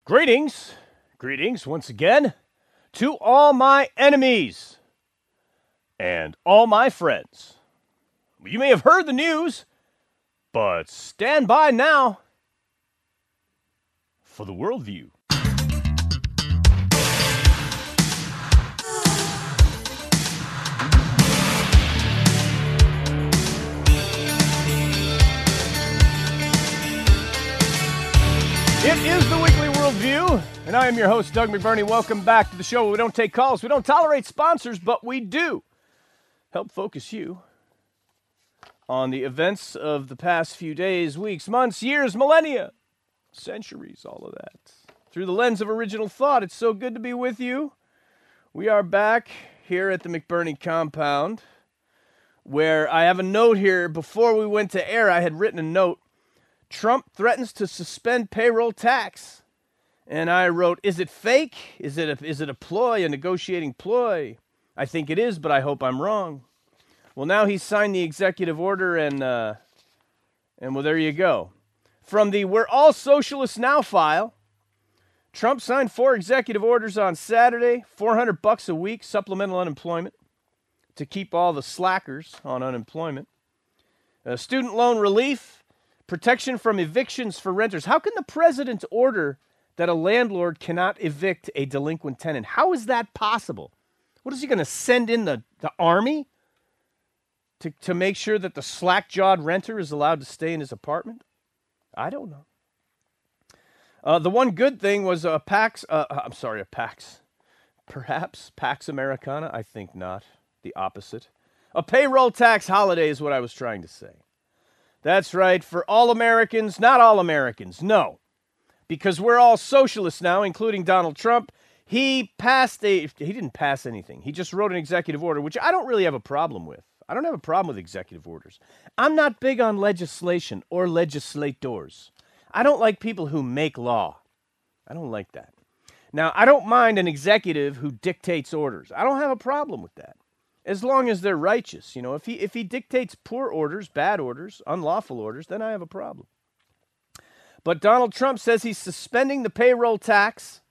Greetings once again to all my enemies and all my friends. You may have heard the news, but stand by now for the worldview. It is the Weekly Worldview, and I am your host, Doug McBurney. Welcome back to the show where we don't take calls, we don't tolerate sponsors, but we do help focus you on the events of the past few days, weeks, months, years, millennia, centuries, all of that. Through the lens of original thought, it's so good to be with you. We are back here at the McBurney compound, where I have a note here. Before we went to air, I had written a note. Trump threatens to suspend payroll tax. And I wrote, is it fake? Is it a ploy, a negotiating ploy? I think it is, but I hope I'm wrong. Well, now he's signed the executive order, and well, there you go. From the We're All Socialists Now file, Trump signed 4 executive orders on Saturday, $400 a week, supplemental unemployment, to keep all the slackers on unemployment. Student loan relief, protection from evictions for renters. How can the president order that a landlord cannot evict a delinquent tenant? How is that possible? What is he going to send in the army to make sure that the slack-jawed renter is allowed to stay in his apartment? I don't know. The one good thing was Pax Americana. I think not. The opposite. A payroll tax holiday is what I was trying to say. That's right, for all Americans, not all Americans, no. Because we're all socialists now, including Donald Trump. He didn't pass anything. He just wrote an executive order, which I don't really have a problem with. I don't have a problem with executive orders. I'm not big on legislation or legislators. I don't like people who make law. I don't like that. Now, I don't mind an executive who dictates orders. I don't have a problem with that. As long as they're righteous, you know, if he dictates poor orders, bad orders, unlawful orders, then I have a problem. But Donald Trump says he's suspending the payroll tax,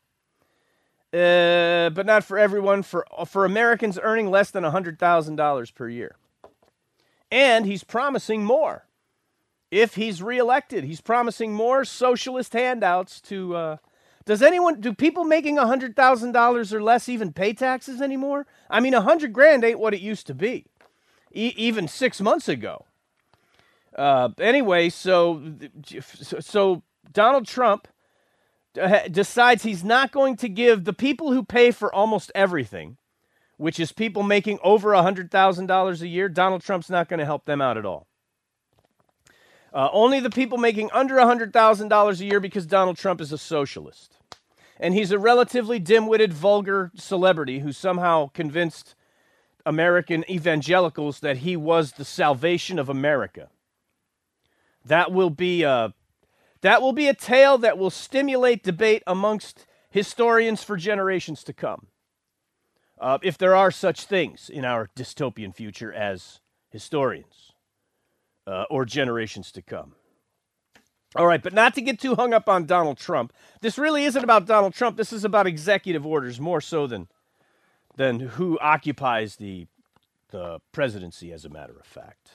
but not for everyone, for Americans earning less than $100,000 per year. And he's promising more. If he's reelected, he's promising more socialist handouts to... Do people making $100,000 or less even pay taxes anymore? I mean, $100,000 ain't what it used to be, even 6 months ago. Anyway, so Donald Trump decides he's not going to give the people who pay for almost everything, which is people making over $100,000 a year, Donald Trump's not going to help them out at all. Only the people making under $100,000 a year, because Donald Trump is a socialist. And he's a relatively dim-witted, vulgar celebrity who somehow convinced American evangelicals that he was the salvation of America. That will be a tale that will stimulate debate amongst historians for generations to come. If there are such things in our dystopian future as historians. Or generations to come. All right, but not to get too hung up on Donald Trump. This really isn't about Donald Trump. This is about executive orders more so than who occupies the presidency, as a matter of fact.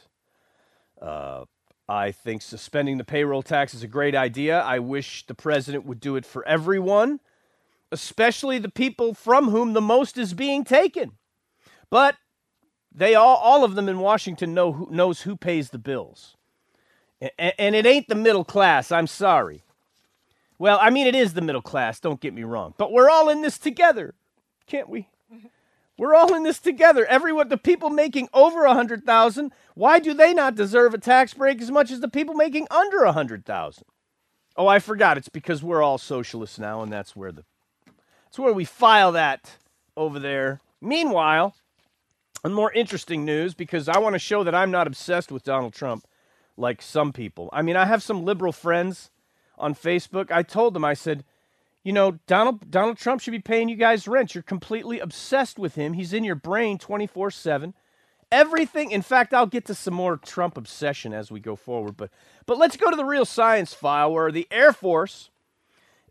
I think suspending the payroll tax is a great idea. I wish the president would do it for everyone, especially the people from whom the most is being taken. But they all of them in Washington knows who pays the bills. And it ain't the middle class, I'm sorry. Well, I mean, it is the middle class, don't get me wrong. But we're all in this together, can't we? We're all in this together. The people making over $100,000, why do they not deserve a tax break as much as the people making under $100,000? Oh, I forgot. It's because we're all socialists now, and that's where we file that over there. Meanwhile, and more interesting news, because I want to show that I'm not obsessed with Donald Trump like some people. I mean, I have some liberal friends on Facebook. I told them, I said, you know, Donald Trump should be paying you guys rent. You're completely obsessed with him. He's in your brain 24/7. Everything. In fact, I'll get to some more Trump obsession as we go forward. But let's go to the real science file, where the Air Force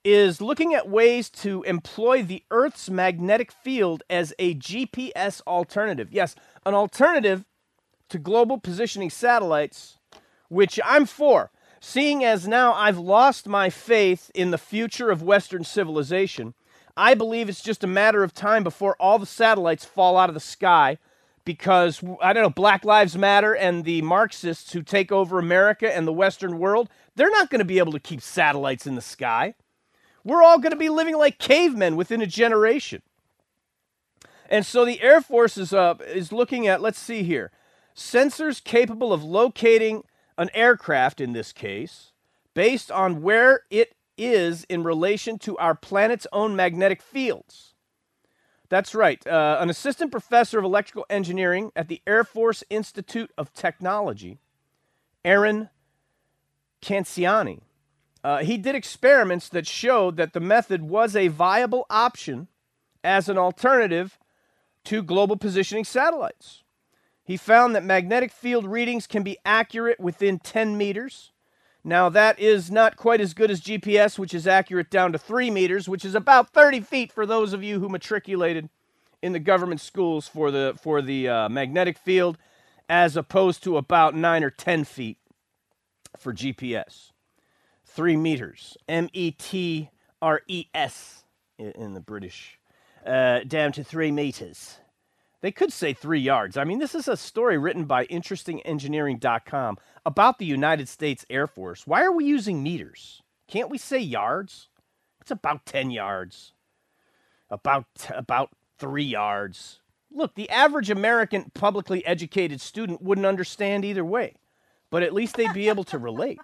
is looking at ways to employ the Earth's magnetic field as a GPS alternative. Yes, an alternative to global positioning satellites, which I'm for. Seeing as now I've lost my faith in the future of Western civilization, I believe it's just a matter of time before all the satellites fall out of the sky because, I don't know, Black Lives Matter and the Marxists who take over America and the Western world, they're not going to be able to keep satellites in the sky. We're all going to be living like cavemen within a generation. And so the Air Force is looking at, let's see here, sensors capable of locating an aircraft, in this case, based on where it is in relation to our planet's own magnetic fields. That's right. An assistant professor of electrical engineering at the Air Force Institute of Technology, Aaron Canciani, he did experiments that showed that the method was a viable option as an alternative to global positioning satellites. He found that magnetic field readings can be accurate within 10 meters. Now, that is not quite as good as GPS, which is accurate down to 3 meters, which is about 30 feet for those of you who matriculated in the government schools for the magnetic field, as opposed to about 9 or 10 feet for GPS. 3 meters, METRES in the British, down to 3 meters. They could say 3 yards. I mean, this is a story written by InterestingEngineering.com about the United States Air Force. Why are we using meters? Can't we say yards? It's about 10 yards. About 3 yards. Look, the average American publicly educated student wouldn't understand either way, but at least they'd be able to relate.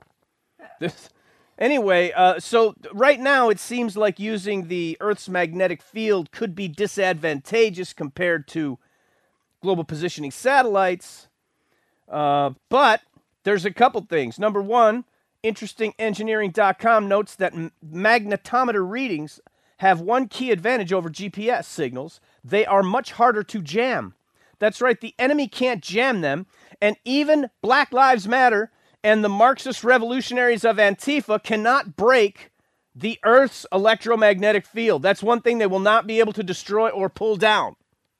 Anyway, so right now it seems like using the Earth's magnetic field could be disadvantageous compared to global positioning satellites. But there's a couple things. Number one, InterestingEngineering.com notes that magnetometer readings have one key advantage over GPS signals. They are much harder to jam. That's right, the enemy can't jam them, and even Black Lives Matter and the Marxist revolutionaries of Antifa cannot break the Earth's electromagnetic field. That's one thing they will not be able to destroy or pull down.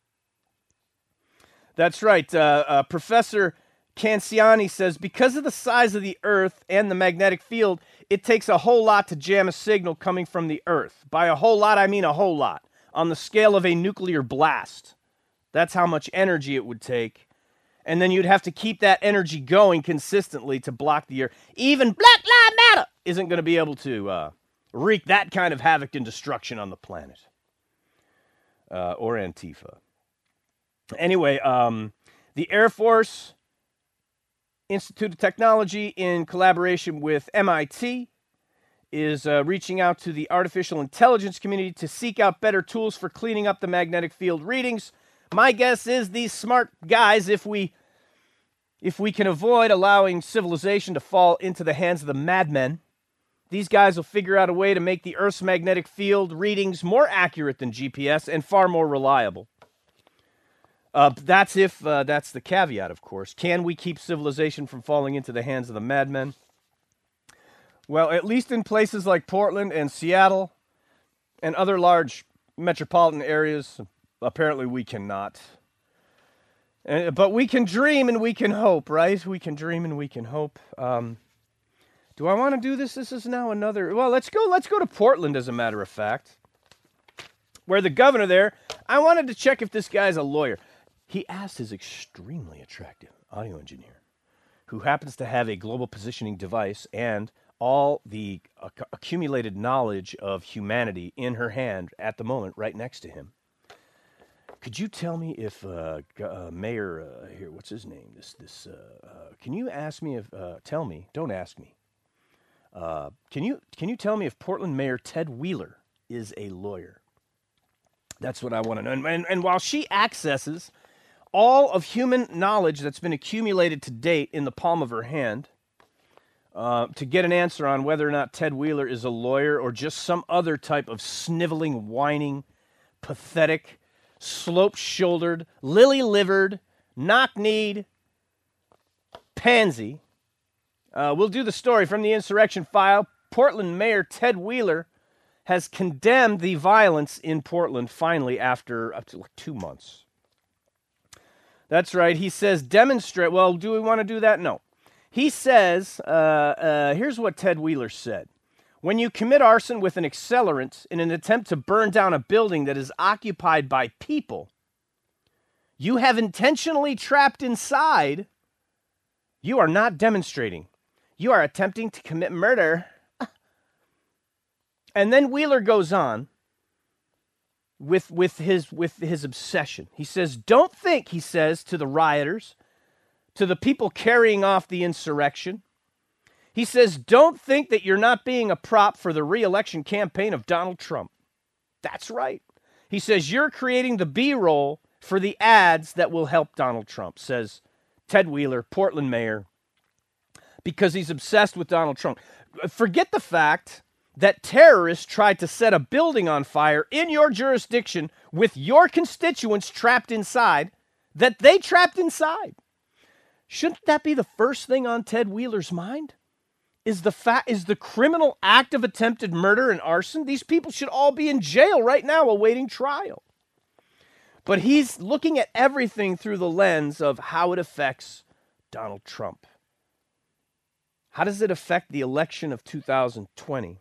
That's right. Professor Canciani says, because of the size of the Earth and the magnetic field, it takes a whole lot to jam a signal coming from the Earth. By a whole lot, I mean a whole lot. On the scale of a nuclear blast. That's how much energy it would take. And then you'd have to keep that energy going consistently to block the Earth. Even Black Lives Matter isn't going to be able to wreak that kind of havoc and destruction on the planet. Or Antifa. Anyway, the Air Force Institute of Technology, in collaboration with MIT, is reaching out to the artificial intelligence community to seek out better tools for cleaning up the magnetic field readings. My guess is these smart guys, if we can avoid allowing civilization to fall into the hands of the madmen, these guys will figure out a way to make the Earth's magnetic field readings more accurate than GPS and far more reliable. That's the caveat, of course. Can we keep civilization from falling into the hands of the madmen? Well, at least in places like Portland and Seattle and other large metropolitan areas, apparently we cannot. But we can dream and we can hope, right? We can dream and we can hope. Do I want to do this? This is now another... Well, let's go to Portland, as a matter of fact, where the governor there, I wanted to check if this guy's a lawyer. He asked his extremely attractive audio engineer, who happens to have a global positioning device and all the accumulated knowledge of humanity in her hand at the moment right next to him. Could you tell me if Mayor here, what's his name? Can you ask me if tell me? Don't ask me. Can you tell me if Portland Mayor Ted Wheeler is a lawyer? That's what I want to know. And while she accesses all of human knowledge that's been accumulated to date in the palm of her hand, to get an answer on whether or not Ted Wheeler is a lawyer or just some other type of sniveling, whining, pathetic, slope-shouldered, lily-livered, knock-kneed pansy. We'll do the story from the Insurrection File. Portland Mayor Ted Wheeler has condemned the violence in Portland finally after up to 2 months. That's right. He says demonstrate. Well, do we want to do that? No. He says, here's what Ted Wheeler said. When you commit arson with an accelerant in an attempt to burn down a building that is occupied by people you have intentionally trapped inside, you are not demonstrating. You are attempting to commit murder. And then Wheeler goes on with his obsession. He says, don't think, he says to the rioters, to the people carrying off the insurrection. He says, don't think that you're not being a prop for the re-election campaign of Donald Trump. That's right. He says, you're creating the B-roll for the ads that will help Donald Trump, says Ted Wheeler, Portland mayor, because he's obsessed with Donald Trump. Forget the fact that terrorists tried to set a building on fire in your jurisdiction with your constituents trapped inside, that they trapped inside. Shouldn't that be the first thing on Ted Wheeler's mind? Is the criminal act of attempted murder and arson? These people should all be in jail right now awaiting trial. But he's looking at everything through the lens of how it affects Donald Trump. How does it affect the election of 2020?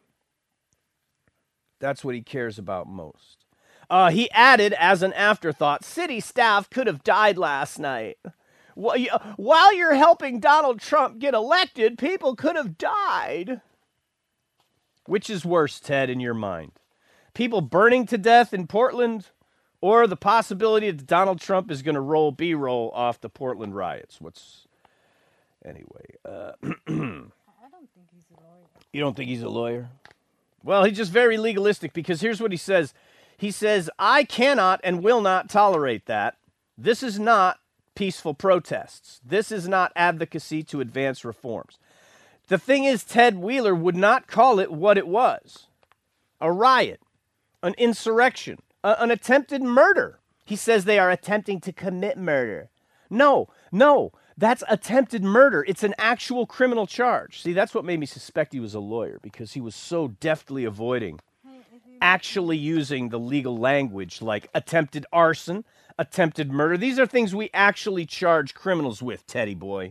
That's what he cares about most. He added as an afterthought, city staff could have died last night. While you're helping Donald Trump get elected, people could have died. Which is worse, Ted, in your mind? People burning to death in Portland, or the possibility that Donald Trump is going to roll B-roll off the Portland riots? Anyway. I don't think he's a lawyer. You don't think he's a lawyer? Well, he's just very legalistic, because here's what he says. He says, I cannot and will not tolerate that. This is not peaceful protests. This is not advocacy to advance reforms. The thing is, Ted Wheeler would not call it what it was. A riot, an insurrection, an attempted murder. He says they are attempting to commit murder. No, that's attempted murder. It's an actual criminal charge. See, that's what made me suspect he was a lawyer, because he was so deftly avoiding actually using the legal language like attempted arson, attempted murder. These are things we actually charge criminals with, Teddy boy.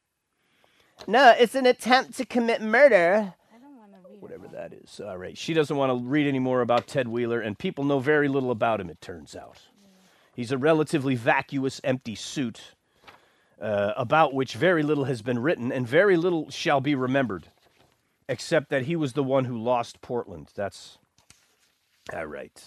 No, it's an attempt to commit murder. I don't want to read Whatever that is. All right. She doesn't want to read any more about Ted Wheeler, and people know very little about him, it turns out. He's a relatively vacuous, empty suit about which very little has been written and very little shall be remembered, except that he was the one who lost Portland. That's all right.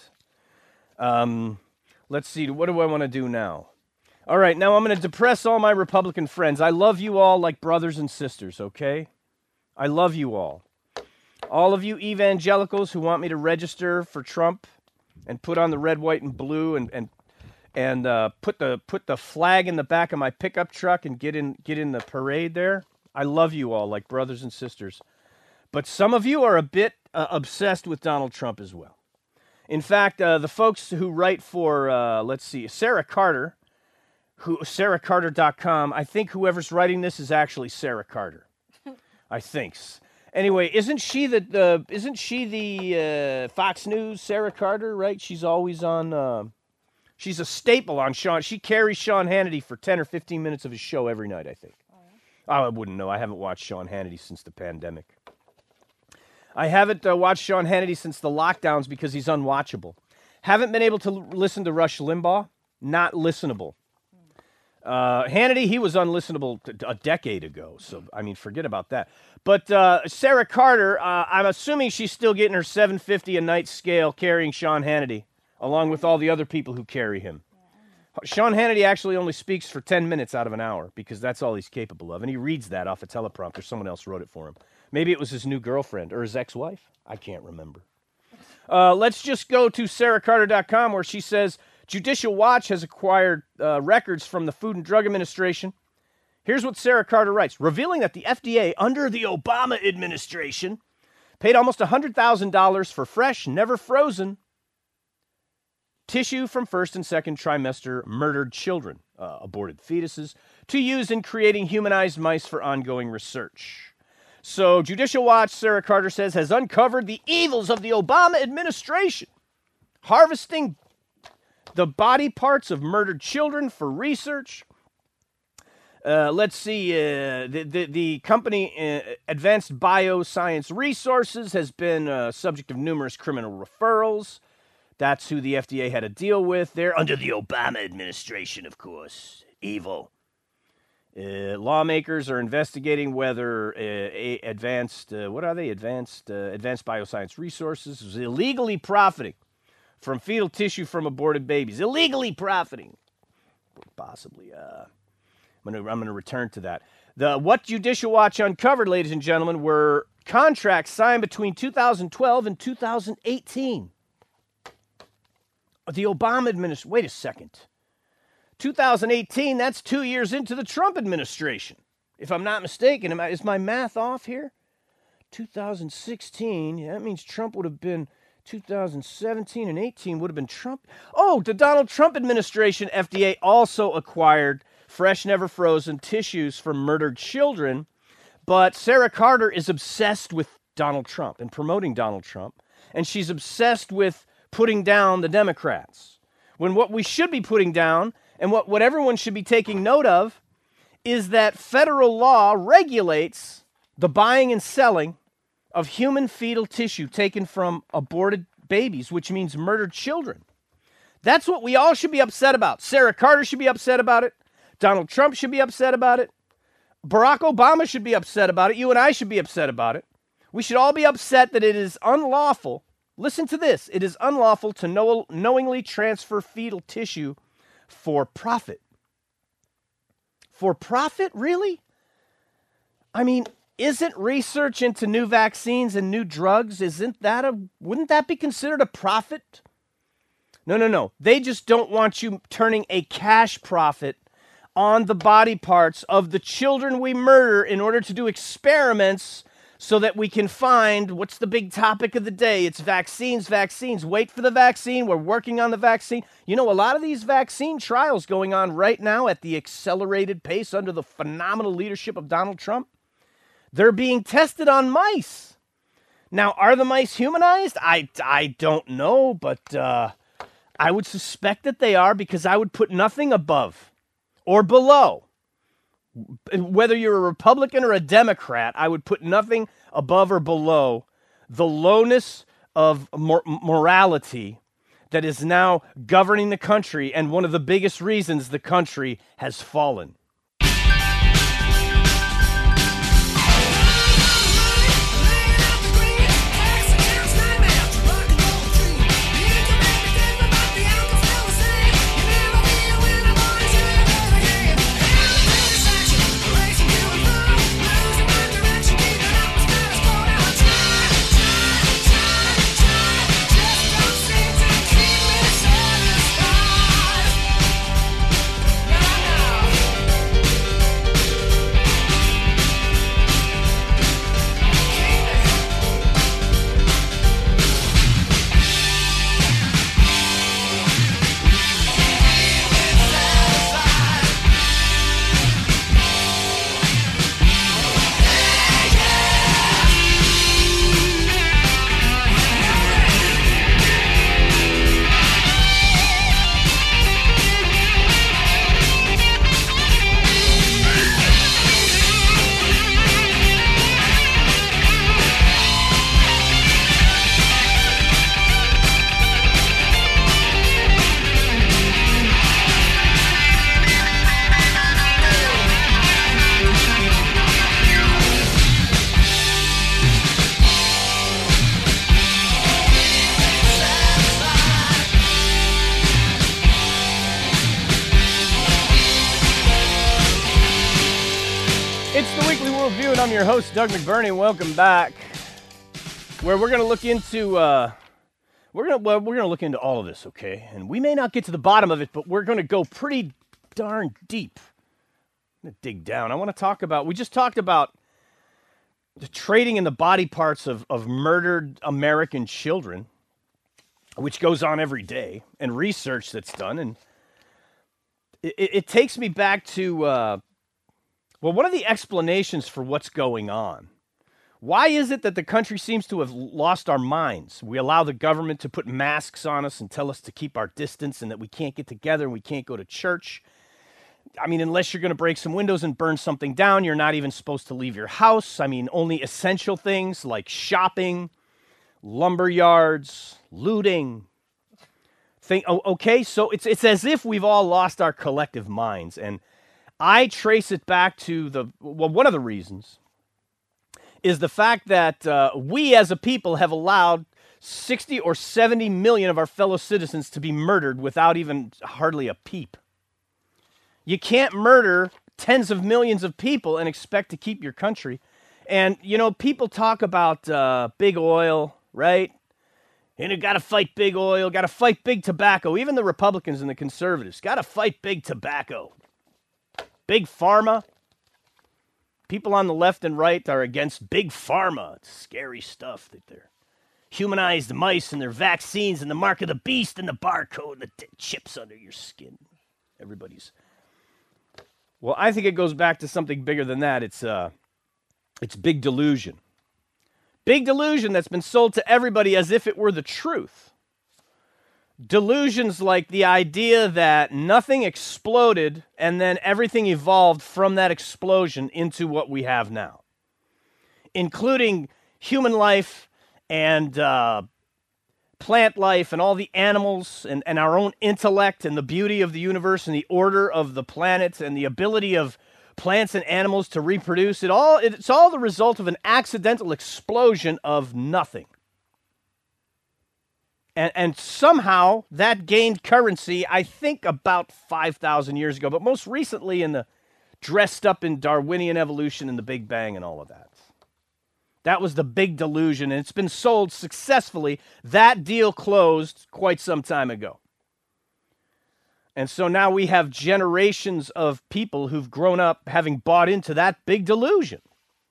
Let's see. What do I want to do now? All right. Now I'm going to depress all my Republican friends. I love you all like brothers and sisters, okay? I love you all. All of you evangelicals who want me to register for Trump and put on the red, white, and blue and put the flag in the back of my pickup truck and get in the parade there. I love you all like brothers and sisters. But some of you are a bit obsessed with Donald Trump as well. In fact, the folks who write for, Sarah Carter, SarahCarter.com, I think whoever's writing this is actually Sarah Carter. I think. Anyway, isn't she the Fox News Sarah Carter, right? She's always on, she's a staple on Sean. She carries Sean Hannity for 10 or 15 minutes of his show every night, I think. I wouldn't know. I haven't watched Sean Hannity since the pandemic. I haven't watched Sean Hannity since the lockdowns because he's unwatchable. Haven't been able to listen to Rush Limbaugh. Not listenable. Hannity, he was unlistenable a decade ago. So, I mean, forget about that. But Sarah Carter, I'm assuming she's still getting her $7.50 a night scale carrying Sean Hannity, along with all the other people who carry him. Sean Hannity actually only speaks for 10 minutes out of an hour because that's all he's capable of. And he reads that off a teleprompter. Someone else wrote it for him. Maybe it was his new girlfriend or his ex-wife. I can't remember. Let's just go to SarahCarter.com where she says, Judicial Watch has acquired records from the Food and Drug Administration. Here's what Sarah Carter writes. Revealing that the FDA under the Obama administration paid almost $100,000 for fresh, never frozen tissue from first and second trimester murdered children, aborted fetuses, to use in creating humanized mice for ongoing research. So Judicial Watch, Sarah Carter says, has uncovered the evils of the Obama administration, harvesting the body parts of murdered children for research. Let's see. The company Advanced Bioscience Resources has been subject of numerous criminal referrals. That's who the FDA had to deal with. They're under the Obama administration, of course. Evil. Lawmakers are investigating whether Advanced Bioscience Resources is illegally profiting from fetal tissue from aborted babies. Illegally profiting. Possibly. I'm going to return to that. What Judicial Watch uncovered, ladies and gentlemen, were contracts signed between 2012 and 2018. The Obama administration. Wait a second. 2018, that's 2 years into the Trump administration. If I'm not mistaken, is my math off here? 2016, that means Trump would have been 2017 and 18 would have been Trump. Oh, the Donald Trump administration, FDA also acquired fresh, never frozen tissues from murdered children. But Sarah Carter is obsessed with Donald Trump and promoting Donald Trump. And she's obsessed with putting down the Democrats. When what we should be putting down and what everyone should be taking note of is that federal law regulates the buying and selling of human fetal tissue taken from aborted babies, which means murdered children. That's what we all should be upset about. Sarah Carter should be upset about it. Donald Trump should be upset about it. Barack Obama should be upset about it. You and I should be upset about it. We should all be upset that it is unlawful. Listen to this. It is unlawful to knowingly transfer fetal tissue for profit. For profit, really? I mean, isn't research into new vaccines and new drugs, wouldn't that be considered a profit? No. They just don't want you turning a cash profit on the body parts of the children we murder in order to do experiments so that we can find, what's the big topic of the day? It's vaccines. Wait for the vaccine. We're working on the vaccine. You know, a lot of these vaccine trials going on right now at the accelerated pace under the phenomenal leadership of Donald Trump, they're being tested on mice. Now, are the mice humanized? I don't know, but I would suspect that they are because I would put nothing above or below. Whether you're a Republican or a Democrat, I would put nothing above or below the lowness of morality that is now governing the country and one of the biggest reasons the country has fallen. I'm your host, Doug McBurney. Welcome back. Where we're going to look into we're going to look into all of this, okay? And we may not get to the bottom of it, but we're going to go pretty darn deep. I'm going to dig down. I want to talk about. We just talked about the trading in the body parts of murdered American children, which goes on every day, and research that's done, and it takes me back to. Well, one of the explanations for what's going on, Why is it that the country seems to have lost our minds? We allow the government to put masks on us and tell us to keep our distance and that we can't get together and we can't go to church. I mean, unless you're going to break some windows and burn something down, you're not even supposed to leave your house. I mean, only essential things like shopping, lumber yards, looting. Okay, so it's as if we've all lost our collective minds. And I trace it back to one of the reasons is the fact that we as a people have allowed 60 or 70 million of our fellow citizens to be murdered without even hardly a peep. You can't murder tens of millions of people and expect to keep your country. And, you know, people talk about big oil, right? And you got to fight big oil, got to fight big tobacco. Even the Republicans and the conservatives got to fight big tobacco. Big pharma. People on the left and right are against big pharma. It's scary stuff that they're humanized mice and their vaccines and the mark of the beast and the barcode and the chips under your skin. Everybody's. Well, I think it goes back to something bigger than that. It's big delusion. Big delusion that's been sold to everybody as if it were the truth. Delusions like the idea that nothing exploded and then everything evolved from that explosion into what we have now, including human life and plant life and all the animals and our own intellect and the beauty of the universe and the order of the planet and the ability of plants and animals to reproduce. It's all the result of an accidental explosion of nothing. And somehow that gained currency, I think, about 5,000 years ago, but most recently dressed up in Darwinian evolution and the Big Bang and all of that. That was the big delusion, and it's been sold successfully. That deal closed quite some time ago. And so now we have generations of people who've grown up having bought into that big delusion.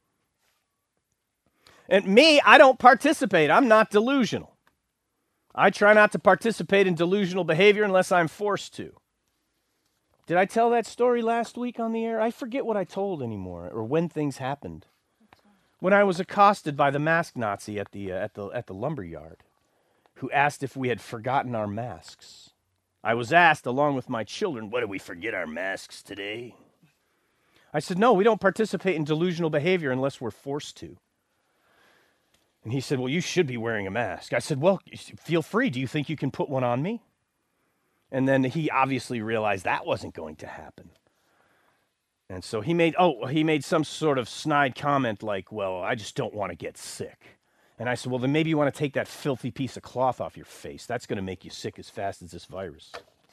And me, I don't participate. I'm not delusional. I try not to participate in delusional behavior unless I'm forced to. Did I tell that story last week on the air? I forget what I told anymore, or when things happened. When I was accosted by the mask Nazi at the lumber yard, who asked if we had forgotten our masks. I was asked, along with my children, what, did we forget our masks today? I said, no, we don't participate in delusional behavior unless we're forced to. And he said, well, you should be wearing a mask. I said, well, feel free. Do you think you can put one on me? And then he obviously realized that wasn't going to happen. And so he made some sort of snide comment like, well, I just don't want to get sick. And I said, well, then maybe you want to take that filthy piece of cloth off your face. That's going to make you sick as fast as this virus.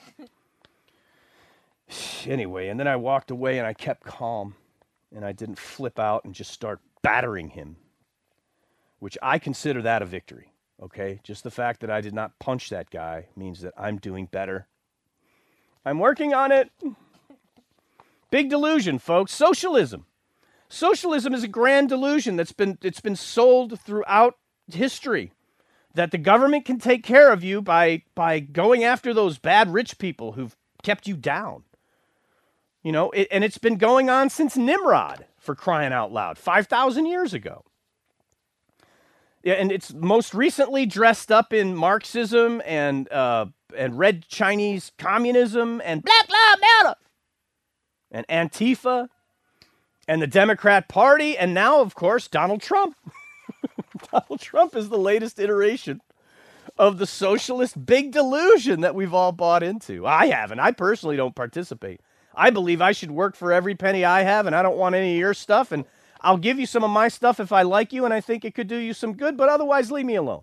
Anyway, and then I walked away and I kept calm. And I didn't flip out and just start battering him, which I consider that a victory, okay? Just the fact that I did not punch that guy means that I'm doing better. I'm working on it. Big delusion, folks. Socialism. Socialism is a grand delusion it's been sold throughout history, that the government can take care of you by going after those bad rich people who've kept you down. You know, and it's been going on since Nimrod, for crying out loud, 5,000 years ago. Yeah, and it's most recently dressed up in Marxism and red Chinese communism and Black Lives Matter and Antifa and the Democrat Party, and now, of course, Donald Trump. Donald Trump is the latest iteration of the socialist big delusion that we've all bought into. I haven't. I personally don't participate. I believe I should work for every penny I have, and I don't want any of your stuff, and I'll give you some of my stuff if I like you and I think it could do you some good, but otherwise leave me alone.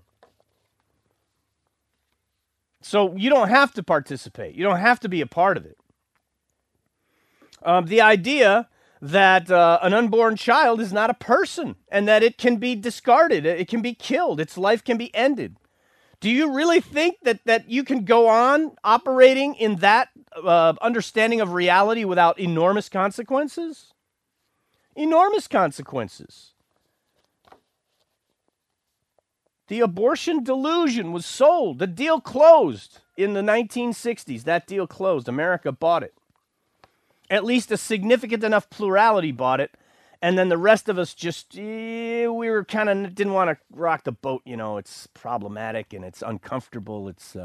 So you don't have to participate. You don't have to be a part of it. The idea that an unborn child is not a person and that it can be discarded, it can be killed, its life can be ended. Do you really think that you can go on operating in that understanding of reality without enormous consequences? Enormous consequences. The abortion delusion was sold. The deal closed in the 1960s. That deal closed. America bought it. At least a significant enough plurality bought it. And then the rest of us just, we were kind of, didn't want to rock the boat. You know, it's problematic and it's uncomfortable. It's,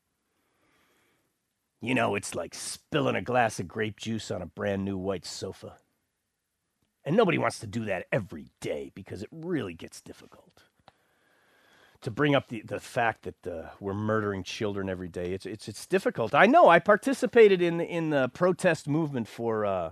you know, it's like spilling a glass of grape juice on a brand new white sofa. And nobody wants to do that every day because it really gets difficult. To bring up the fact that we're murdering children every day, it's difficult. I know. I participated in the protest movement for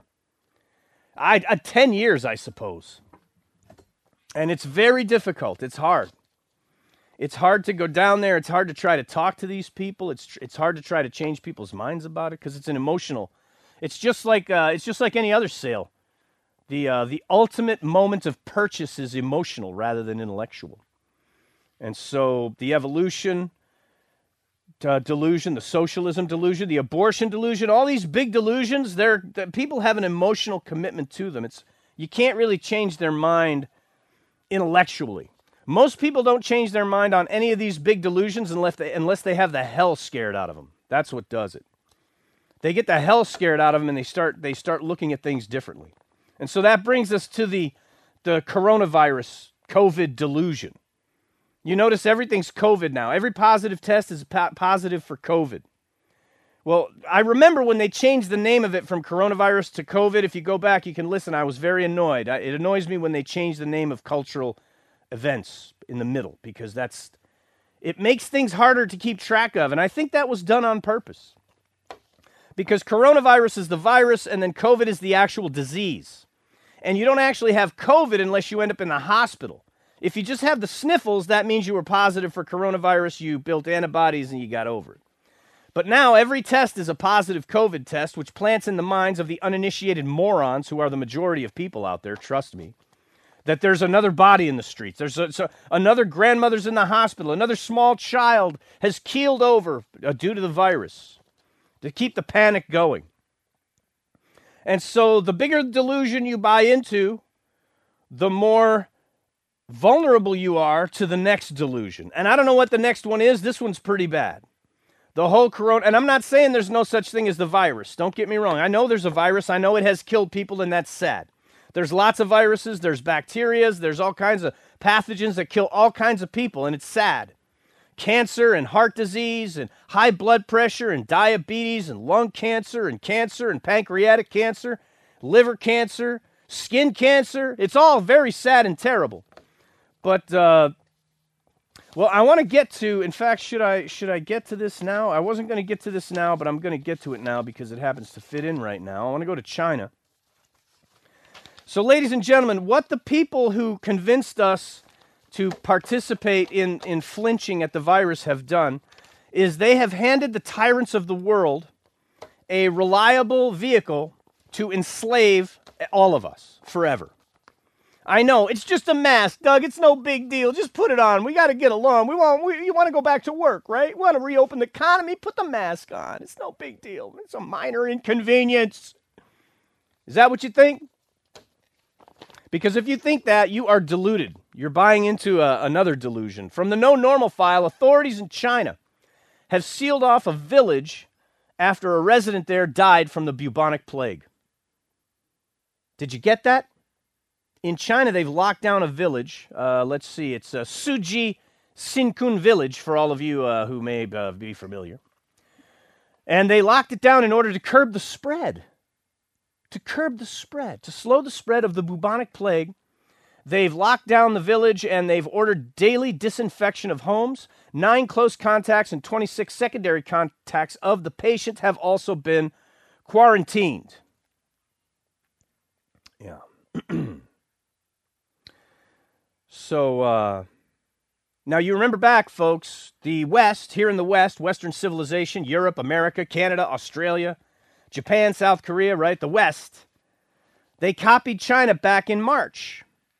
10 years, I suppose. And it's very difficult. It's hard. It's hard to go down there. It's hard to try to talk to these people. It's hard to try to change people's minds about it because it's an emotional. It's just like any other sale. The ultimate moment of purchase is emotional rather than intellectual. And so the evolution delusion, the socialism delusion, the abortion delusion, all these big delusions, people have an emotional commitment to them. You can't really change their mind intellectually. Most people don't change their mind on any of these big delusions unless they have the hell scared out of them. That's what does it. They get the hell scared out of them and they start looking at things differently. And so that brings us to the coronavirus, COVID delusion. You notice everything's COVID now. Every positive test is positive for COVID. Well, I remember when they changed the name of it from coronavirus to COVID. If you go back, you can listen. I was very annoyed. It annoys me when they change the name of cultural events in the middle because it makes things harder to keep track of. And I think that was done on purpose. Because coronavirus is the virus and then COVID is the actual disease. And you don't actually have COVID unless you end up in the hospital. If you just have the sniffles, that means you were positive for coronavirus, you built antibodies, and you got over it. But now every test is a positive COVID test, which plants in the minds of the uninitiated morons, who are the majority of people out there, trust me, that there's another body in the streets. There's another grandmother's in the hospital. Another small child has keeled over due to the virus to keep the panic going. And so the bigger delusion you buy into, the more vulnerable you are to the next delusion. And I don't know what the next one is. This one's pretty bad. The whole corona, and I'm not saying there's no such thing as the virus. Don't get me wrong. I know there's a virus. I know it has killed people, and that's sad. There's lots of viruses. There's bacteria. There's all kinds of pathogens that kill all kinds of people, and it's sad. Cancer and heart disease and high blood pressure and diabetes and lung cancer and pancreatic cancer, liver cancer, skin cancer. It's all very sad and terrible. But, well, I want to get to, in fact, should I get to this now? I wasn't going to get to this now, but I'm going to get to it now because it happens to fit in right now. I want to go to China. So, ladies and gentlemen, what the people who convinced us to participate in flinching at the virus have done is they have handed the tyrants of the world a reliable vehicle to enslave all of us forever. I know, it's just a mask, Doug. It's no big deal. Just put it on. We got to get along. You want to go back to work, right? We want to reopen the economy. Put the mask on. It's no big deal. It's a minor inconvenience. Is that what you think? Because if you think that, you are deluded. You're buying into another delusion. From the No Normal file, authorities in China have sealed off a village after a resident there died from the bubonic plague. Did you get that? In China, they've locked down a village. Let's see, it's Suji Sinkun village, for all of you who may be familiar. And they locked it down in order to curb the spread. To slow the spread of the bubonic plague. They've locked down the village and they've ordered daily disinfection of homes. 9 close contacts and 26 secondary contacts of the patient have also been quarantined. Yeah. So, now you remember back, folks, the West, here in the West, Western civilization, Europe, America, Canada, Australia, Japan, South Korea, right? The West, they copied China back in March.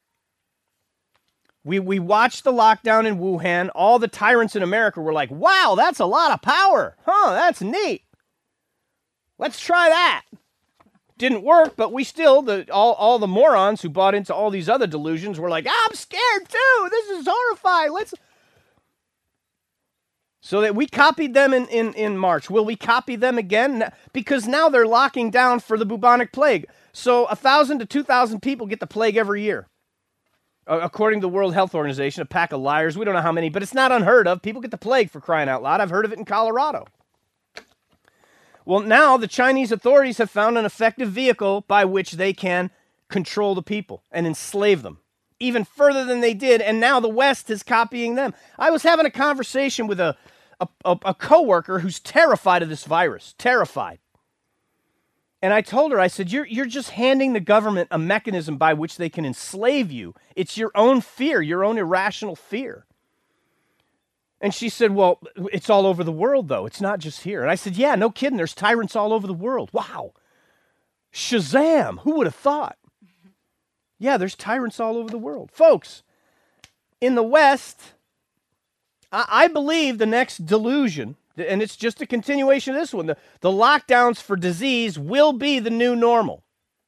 We watched the lockdown in Wuhan. All the tyrants in America were like, wow, that's a lot of power. Huh, that's neat. Let's try that. Didn't work, but we still, all the morons who bought into all these other delusions were like, I'm scared too. This is horrifying. So that we copied them in March. Will we copy them again? Because now they're locking down for the bubonic plague. So 1,000 to 2,000 people get the plague every year. According to the World Health Organization, a pack of liars. We don't know how many, but it's not unheard of. People get the plague, for crying out loud. I've heard of it in Colorado. Well, now the Chinese authorities have found an effective vehicle by which they can control the people and enslave them even further than they did, and now the West is copying them. I was having a conversation with a coworker who's terrified of this virus, terrified. And I told her, I said, you're just handing the government a mechanism by which they can enslave you. It's your own fear, your own irrational fear. And she said, well, it's all over the world, though. It's not just here. And I said, yeah, no kidding. There's tyrants all over the world. Wow. Shazam. Who would have thought? Yeah, there's tyrants all over the world. Folks, in the West, I believe the next delusion, and it's just a continuation of this one, the lockdowns for disease will be the new normal.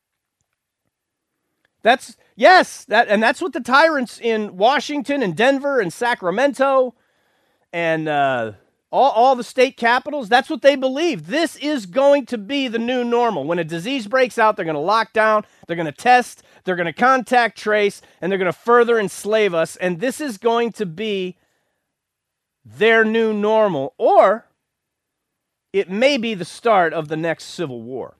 That's what the tyrants in Washington and Denver and Sacramento and all the state capitals, that's what they believe. This is going to be the new normal. When a disease breaks out, they're going to lock down, they're going to test, they're going to contact trace, and they're going to further enslave us. And this is going to be their new normal. Or it may be the start of the next civil war.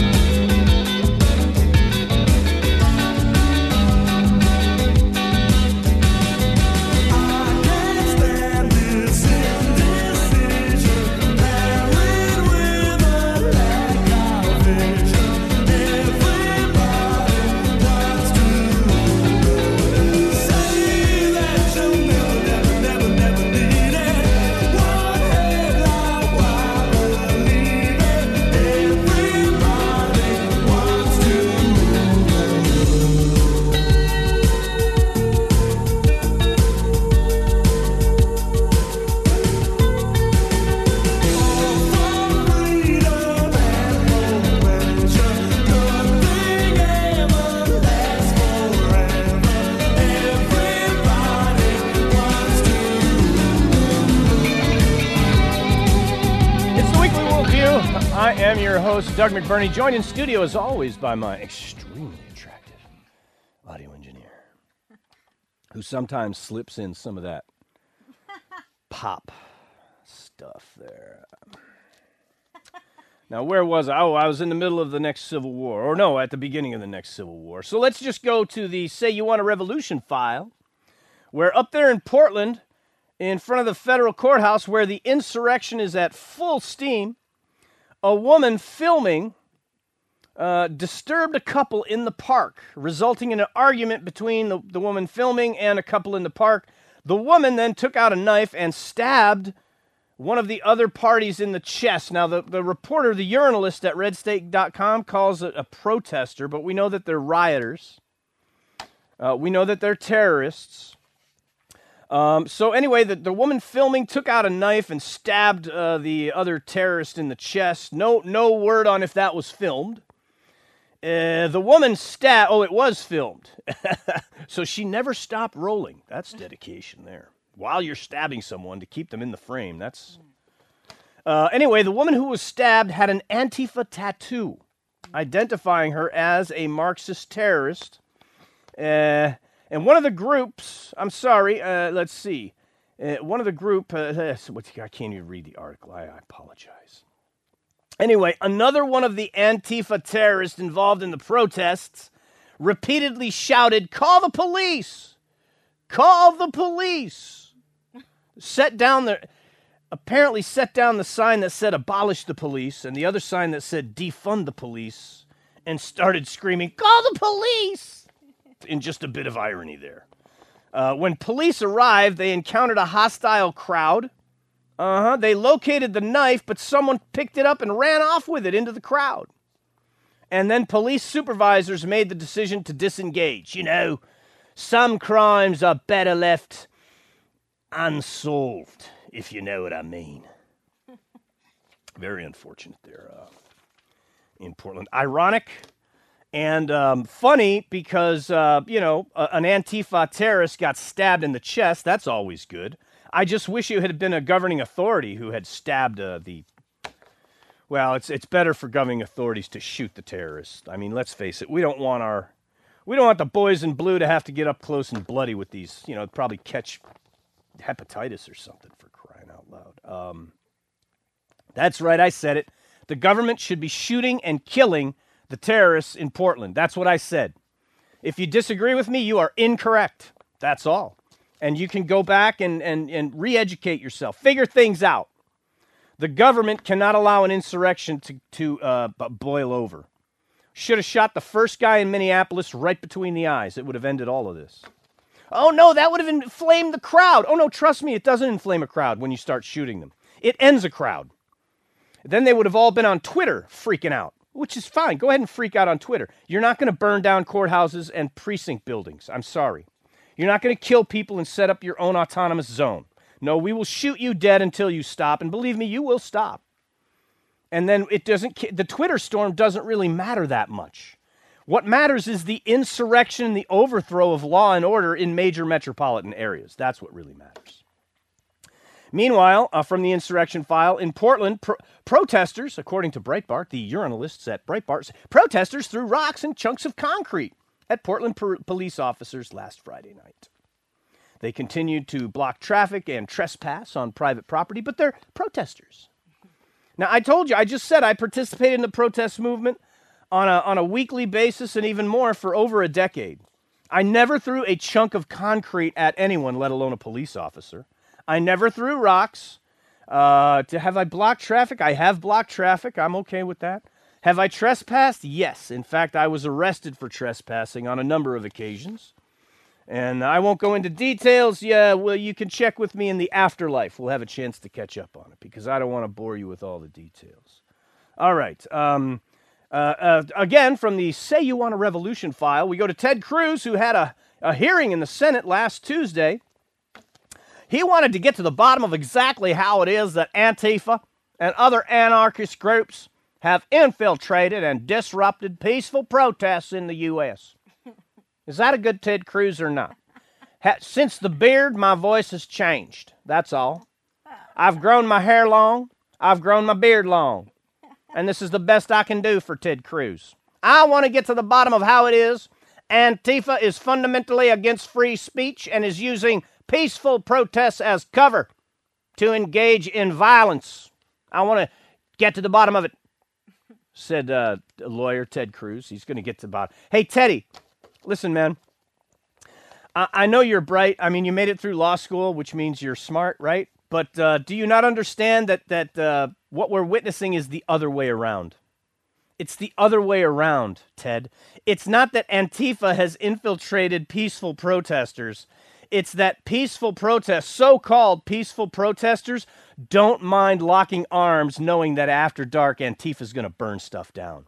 I am your host, Doug McBurney, joined in studio as always by my extremely attractive audio engineer, who sometimes slips in some of that pop stuff there. Now, where was I? Oh, I was in the middle of the next Civil War. Or no, at the beginning of the next Civil War. So let's just go to the Say You Want a Revolution file, where up there in Portland, in front of the federal courthouse, where the insurrection is at full steam, a woman filming disturbed a couple in the park, resulting in an argument between the woman filming and a couple in the park. The woman then took out a knife and stabbed one of the other parties in the chest. Now, the reporter, the urinalist at RedState.com calls it a protester, but we know that they're rioters. We know that they're terrorists. So anyway, the woman filming took out a knife and stabbed the other terrorist in the chest. No word on if that was filmed. The woman stabbed... Oh, it was filmed. So she never stopped rolling. That's dedication there. While you're stabbing someone to keep them in the frame. That's... Anyway, the woman who was stabbed had an Antifa tattoo, identifying her as a Marxist terrorist. And one of the groups, I'm sorry, let's see. One of the group, I can't even read the article. I apologize. Anyway, another one of the Antifa terrorists involved in the protests repeatedly shouted, "Call the police! Call the police!" Apparently set down the sign that said "Abolish the police" and the other sign that said "Defund the police," and started screaming, "Call the police!" In just a bit of irony there. When police arrived, they encountered a hostile crowd. They located the knife, but someone picked it up and ran off with it into the crowd. And then police supervisors made the decision to disengage. You know, some crimes are better left unsolved, if you know what I mean. Very unfortunate there in Portland. Ironic. And funny because, an Antifa terrorist got stabbed in the chest. That's always good. I just wish it had been a governing authority who had stabbed well, it's better for governing authorities to shoot the terrorists. I mean, let's face it, we don't want the boys in blue to have to get up close and bloody with these, probably catch hepatitis or something, for crying out loud. That's right, I said it. The government should be shooting and killing the terrorists in Portland. That's what I said. If you disagree with me, you are incorrect. That's all. And you can go back and re-educate yourself. Figure things out. The government cannot allow an insurrection to boil over. Should have shot the first guy in Minneapolis right between the eyes. It would have ended all of this. Oh, no, that would have inflamed the crowd. Oh, no, trust me, it doesn't inflame a crowd when you start shooting them. It ends a crowd. Then they would have all been on Twitter freaking out, which is fine. Go ahead and freak out on Twitter. You're not going to burn down courthouses and precinct buildings. I'm sorry. You're not going to kill people and set up your own autonomous zone. No, we will shoot you dead until you stop. And believe me, you will stop. And then the Twitter storm doesn't really matter that much. What matters is the insurrection and the overthrow of law and order in major metropolitan areas. That's what really matters. Meanwhile, from the insurrection file, in Portland, protesters, according to Breitbart, the urinalists at Breitbart, protesters threw rocks and chunks of concrete at Portland police officers last Friday night. They continued to block traffic and trespass on private property, but they're protesters. Now, I told you, I just said I participated in the protest movement on a weekly basis and even more for over a decade. I never threw a chunk of concrete at anyone, let alone a police officer. I never threw rocks. Have I blocked traffic? I have blocked traffic. I'm okay with that. Have I trespassed? Yes. In fact, I was arrested for trespassing on a number of occasions. And I won't go into details. Yeah, well, you can check with me in the afterlife. We'll have a chance to catch up on it because I don't want to bore you with all the details. All right. Again, from the Say You Want a Revolution file, we go to Ted Cruz, who had a hearing in the Senate last Tuesday. He wanted to get to the bottom of exactly how it is that Antifa and other anarchist groups have infiltrated and disrupted peaceful protests in the U.S. Is that a good Ted Cruz or not? Since the beard, my voice has changed. That's all. I've grown my hair long. I've grown my beard long. And this is the best I can do for Ted Cruz. I want to get to the bottom of how it is Antifa is fundamentally against free speech and is using peaceful protests as cover to engage in violence. I want to get to the bottom of it, said lawyer Ted Cruz. He's going to get to the bottom. Hey, Teddy, listen, man. I know you're bright. I mean, you made it through law school, which means you're smart, right? But do you not understand that what we're witnessing is the other way around? It's the other way around, Ted. It's not that Antifa has infiltrated peaceful protesters. It's that peaceful protests, so-called peaceful protesters, don't mind locking arms knowing that after dark Antifa's going to burn stuff down.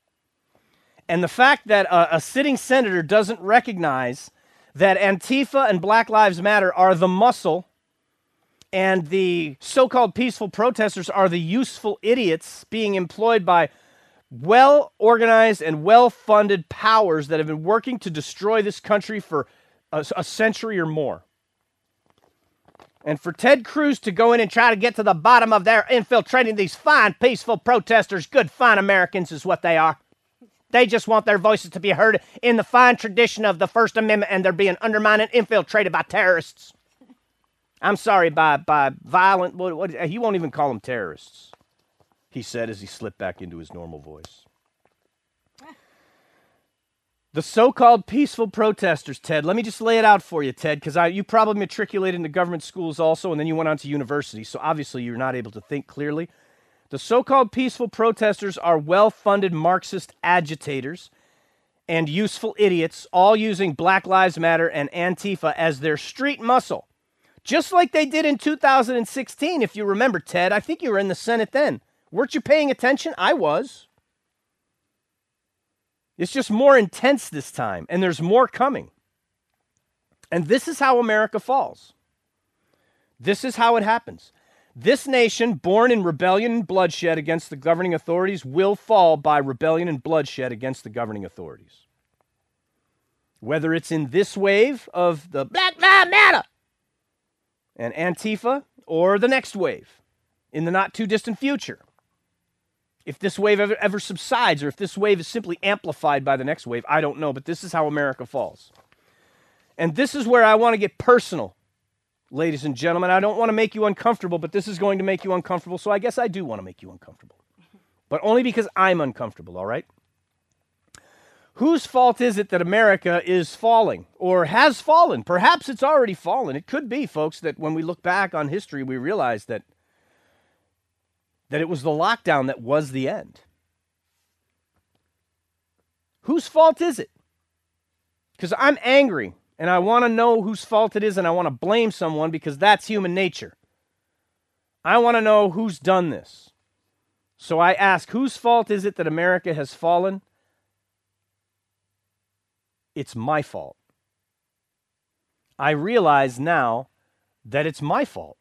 And the fact that a sitting senator doesn't recognize that Antifa and Black Lives Matter are the muscle and the so-called peaceful protesters are the useful idiots being employed by well-organized and well-funded powers that have been working to destroy this country for a century or more. And for Ted Cruz to go in and try to get to the bottom of their infiltrating these fine, peaceful protesters, good, fine Americans is what they are. They just want their voices to be heard in the fine tradition of the First Amendment, and they're being undermined and infiltrated by terrorists. I'm sorry, by violent, he won't even call them terrorists, he said as he slipped back into his normal voice. The so-called peaceful protesters, Ted, let me just lay it out for you, Ted, because you probably matriculated into government schools also, and then you went on to university, so obviously you're not able to think clearly. The so-called peaceful protesters are well-funded Marxist agitators and useful idiots, all using Black Lives Matter and Antifa as their street muscle. Just like they did in 2016, if you remember, Ted. I think you were in the Senate then. Weren't you paying attention? I was. It's just more intense this time, and there's more coming. And this is how America falls. This is how it happens. This nation, born in rebellion and bloodshed against the governing authorities, will fall by rebellion and bloodshed against the governing authorities. Whether it's in this wave of the Black Lives Matter, and Antifa or the next wave in the not too distant future. If this wave ever subsides or if this wave is simply amplified by the next wave, I don't know, but this is how America falls. And this is where I want to get personal, ladies and gentlemen. I don't want to make you uncomfortable, but this is going to make you uncomfortable, so I guess I do want to make you uncomfortable. But only because I'm uncomfortable, all right? Whose fault is it that America is falling or has fallen? Perhaps it's already fallen. It could be, folks, that when we look back on history, we realize that it was the lockdown that was the end. Whose fault is it? Because I'm angry, and I want to know whose fault it is, and I want to blame someone because that's human nature. I want to know who's done this. So I ask, whose fault is it that America has fallen? It's my fault. I realize now that it's my fault.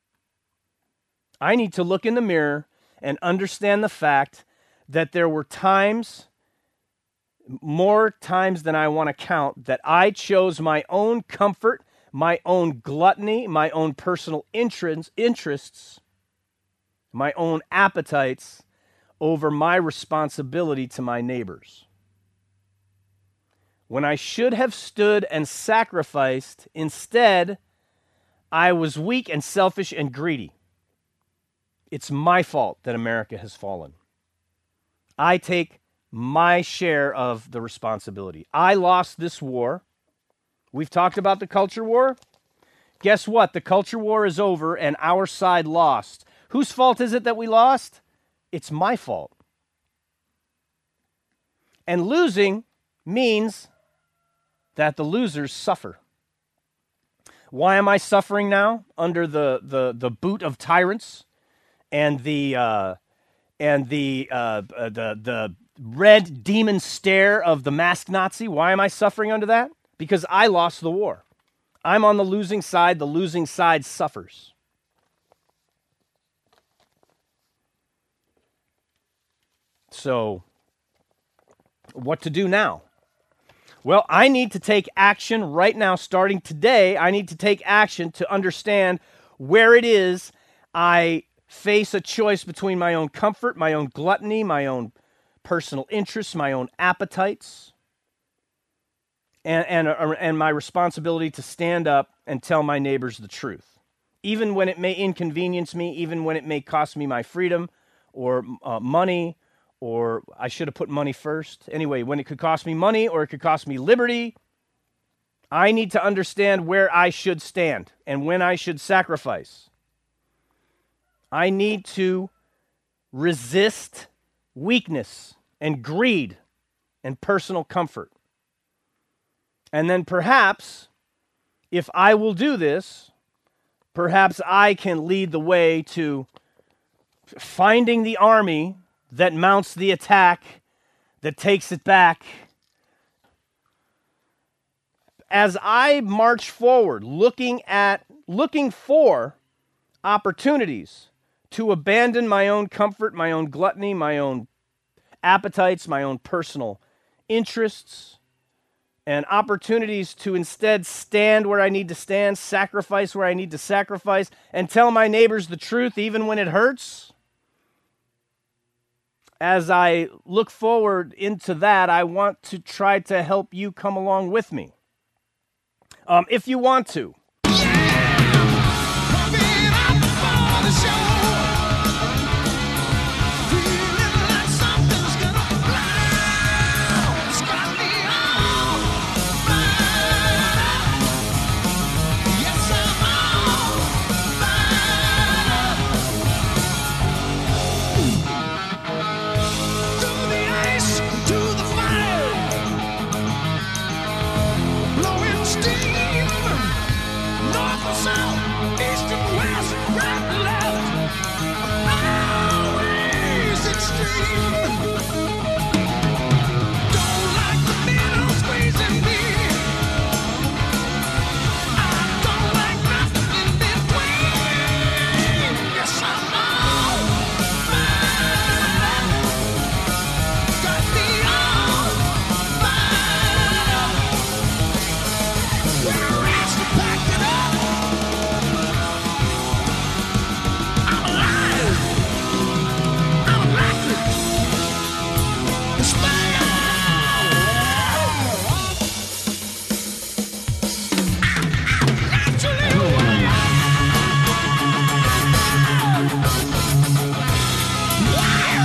I need to look in the mirror and understand the fact that there were times, more times than I want to count, that I chose my own comfort, my own gluttony, my own personal interests, my own appetites over my responsibility to my neighbors. When I should have stood and sacrificed, instead, I was weak and selfish and greedy. It's my fault that America has fallen. I take my share of the responsibility. I lost this war. We've talked about the culture war. Guess what? The culture war is over and our side lost. Whose fault is it that we lost? It's my fault. And losing means that the losers suffer. Why am I suffering now under the boot of tyrants and the red demon stare of the masked Nazi? Why am I suffering under that? Because I lost the war. I'm on the losing side. The losing side suffers. So, what to do now? Well, I need to take action right now, starting today. I need to take action to understand where it is I face a choice between my own comfort, my own gluttony, my own personal interests, my own appetites, and my responsibility to stand up and tell my neighbors the truth. Even when it may inconvenience me, even when it may cost me my freedom or money, or I should have put money first. Anyway, when it could cost me money or it could cost me liberty, I need to understand where I should stand and when I should sacrifice. I need to resist weakness and greed and personal comfort. And then perhaps, if I will do this, perhaps I can lead the way to finding the army that mounts the attack, that takes it back. As I march forward, looking for opportunities to abandon my own comfort, my own gluttony, my own appetites, my own personal interests, and opportunities to instead stand where I need to stand, sacrifice where I need to sacrifice, and tell my neighbors the truth even when it hurts. As I look forward into that, I want to try to help you come along with me. If you want to.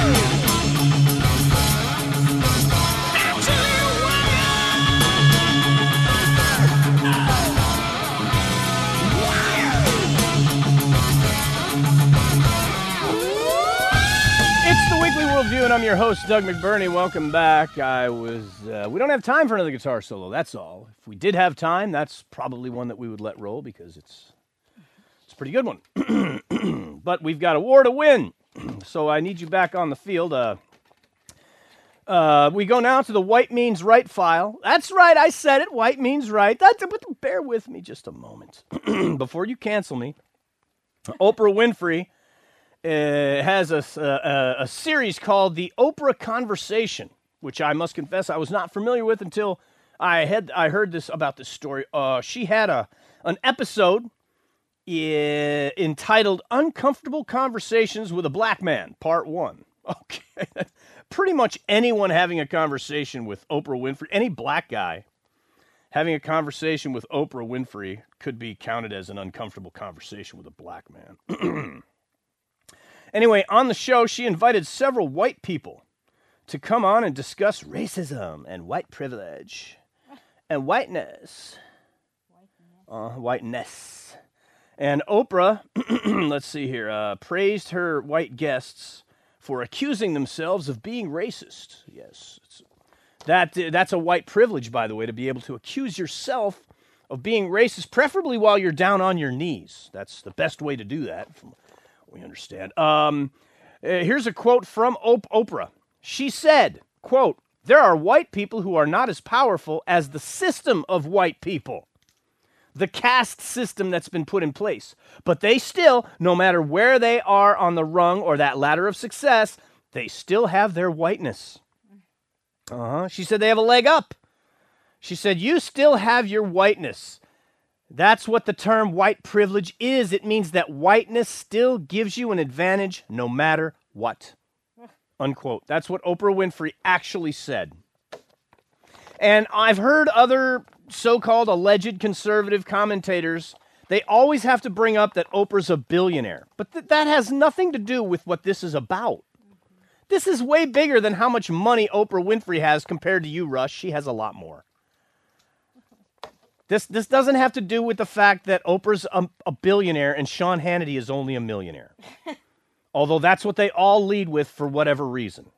It's the Weekly Worldview, and I'm your host, Doug McBurney. Welcome back. We don't have time for another guitar solo, that's all. If we did have time, that's probably one that we would let roll because it's a pretty good one. But we've got a war to win, so I need you back on the field. We go now to the White Means Right file. That's right, I said it, White Means Right. Bear with me just a moment. Before you cancel me, Oprah Winfrey has a series called The Oprah Conversation, which I must confess I was not familiar with until I heard about this story. She had an episode entitled Uncomfortable Conversations with a Black Man, Part 1. Okay. Pretty much anyone having a conversation with Oprah Winfrey, any black guy having a conversation with Oprah Winfrey could be counted as an uncomfortable conversation with a black man. Anyway, on the show, she invited several white people to come on and discuss racism and white privilege and whiteness. Whiteness. And Oprah, let's see here, praised her white guests for accusing themselves of being racist. Yes, that's a white privilege, by the way, to be able to accuse yourself of being racist, preferably while you're down on your knees. That's the best way to do that, from we understand. Here's a quote from Oprah. She said, quote, "There are white people who are not as powerful as the system of white people, the caste system that's been put in place. But they still, no matter where they are on the rung or that ladder of success, they still have their whiteness." She said they have a leg up. She said, you still have your whiteness. That's what the term white privilege is. It means that whiteness still gives you an advantage no matter what. Unquote. That's what Oprah Winfrey actually said. And I've heard other so-called alleged conservative commentators, they always have to bring up that Oprah's a billionaire. But that has nothing to do with what this is about. This is way bigger than how much money Oprah Winfrey has compared to you, Rush. She has a lot more. This doesn't have to do with the fact that Oprah's a billionaire and Sean Hannity is only a millionaire. Although that's what they all lead with for whatever reason.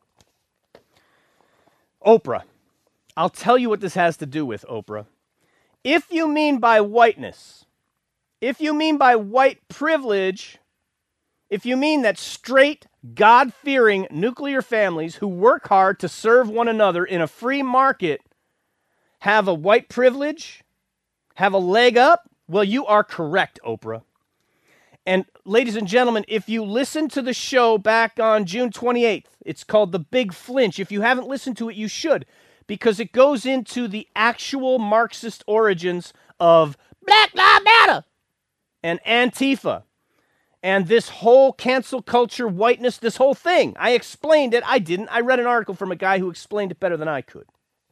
Oprah. I'll tell you what this has to do with, Oprah. If you mean by whiteness, if you mean by white privilege, if you mean that straight, God-fearing nuclear families who work hard to serve one another in a free market have a white privilege, have a leg up, well, you are correct, Oprah. And ladies and gentlemen, if you listen to the show back on June 28th, it's called The Big Flinch. If you haven't listened to it, you should, because it goes into the actual Marxist origins of Black Lives Matter and Antifa and this whole cancel culture, whiteness, this whole thing. I explained it. I didn't. I read an article from a guy who explained it better than I could.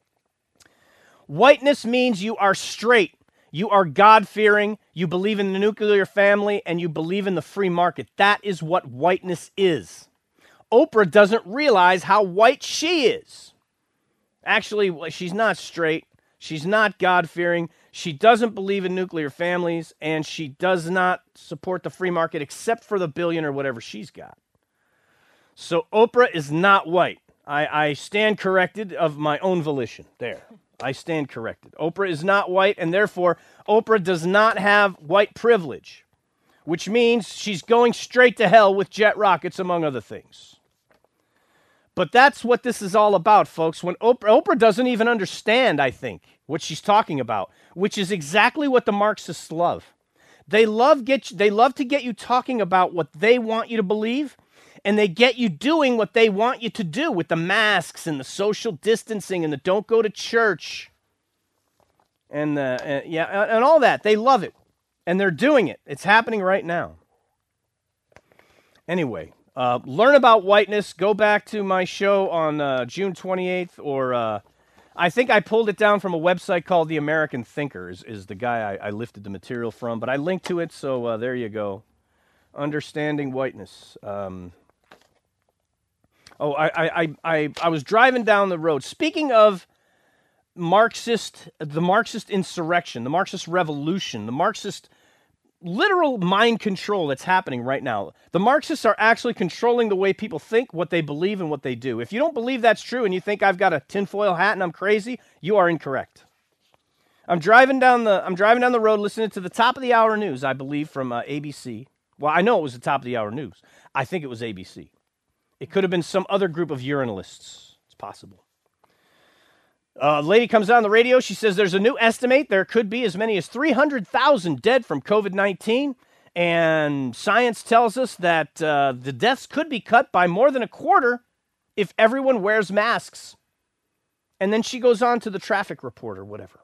Whiteness means you are straight. You are God-fearing, you believe in the nuclear family, and you believe in the free market. That is what whiteness is. Oprah doesn't realize how white she is. Actually, she's not straight. She's not God-fearing. She doesn't believe in nuclear families, and she does not support the free market except for the billion or whatever she's got. So Oprah is not white. I stand corrected of my own volition. There. I stand corrected. Oprah is not white, and therefore, Oprah does not have white privilege, which means she's going straight to hell with jet rockets, among other things. But that's what this is all about, folks. When Oprah doesn't even understand, I think, what she's talking about, which is exactly what the Marxists love. They love to get you talking about what they want you to believe, and they get you doing what they want you to do with the masks and the social distancing and the don't go to church and all that. They love it, and they're doing it. It's happening right now. Anyway, learn about whiteness. Go back to my show on June 28th, or I think I pulled it down from a website called The American Thinker, is the guy I lifted the material from, but I linked to it, so there you go. Understanding Whiteness. Oh, I was driving down the road. Speaking of the Marxist insurrection, the Marxist revolution, the Marxist literal mind control that's happening right now. The Marxists are actually controlling the way people think, what they believe, and what they do. If you don't believe that's true and you think I've got a tinfoil hat and I'm crazy, you are incorrect. I'm driving down the road listening to the top of the hour news, I believe, from ABC. Well, I know it was the top of the hour news. I think it was ABC. It could have been some other group of urinalists. It's possible. A lady comes on the radio. She says there's a new estimate. There could be as many as 300,000 dead from COVID-19. And science tells us that the deaths could be cut by more than a quarter if everyone wears masks. And then she goes on to the traffic report or whatever.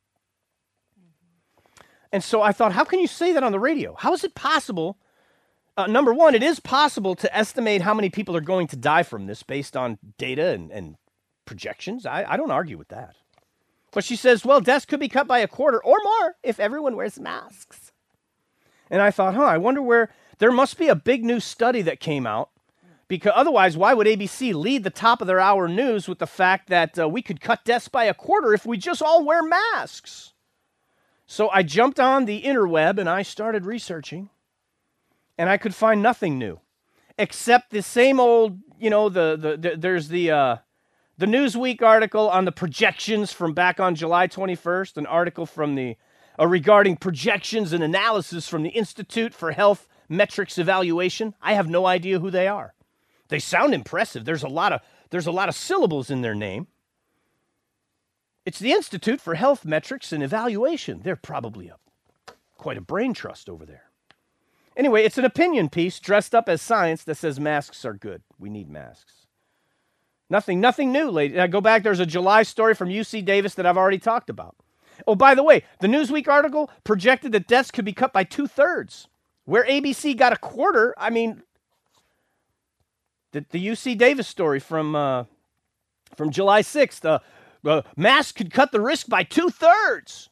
And so I thought, how can you say that on the radio? How is it possible? Number one, it is possible to estimate how many people are going to die from this based on data and projections. I don't argue with that. But she says, well, deaths could be cut by a quarter or more if everyone wears masks. And I thought, I wonder where there must be a big new study that came out. Because otherwise, why would ABC lead the top of their hour news with the fact that we could cut deaths by a quarter if we just all wear masks? So I jumped on the interweb and I started researching. And I could find nothing new, except the same old, there's the Newsweek article on the projections from back on July 21st, an article from regarding projections and analysis from the Institute for Health Metrics Evaluation. I have no idea who they are. They sound impressive. There's a lot of syllables in their name. It's the Institute for Health Metrics and Evaluation. They're probably quite a brain trust over there. Anyway, it's an opinion piece dressed up as science that says masks are good. We need masks. Nothing new, lady. Go back. There's a July story from UC Davis that I've already talked about. Oh, by the way, the Newsweek article projected that deaths could be cut by 2/3. Where ABC got a quarter, I mean, the UC Davis story from July 6th, masks could cut the risk by 2/3.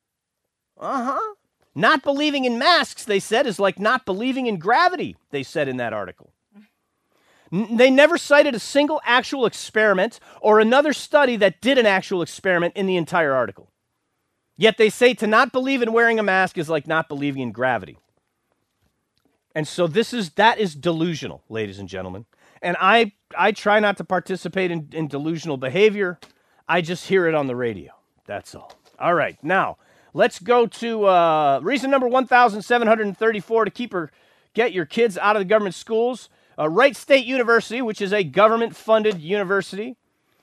Not believing in masks, they said, is like not believing in gravity, they said in that article. They never cited a single actual experiment or another study that did an actual experiment in the entire article. Yet they say to not believe in wearing a mask is like not believing in gravity. And so that is delusional, ladies and gentlemen. And I try not to participate in delusional behavior. I just hear it on the radio. That's all. All right, now let's go to reason number 1,734 to get your kids out of the government schools. Wright State University, which is a government-funded university,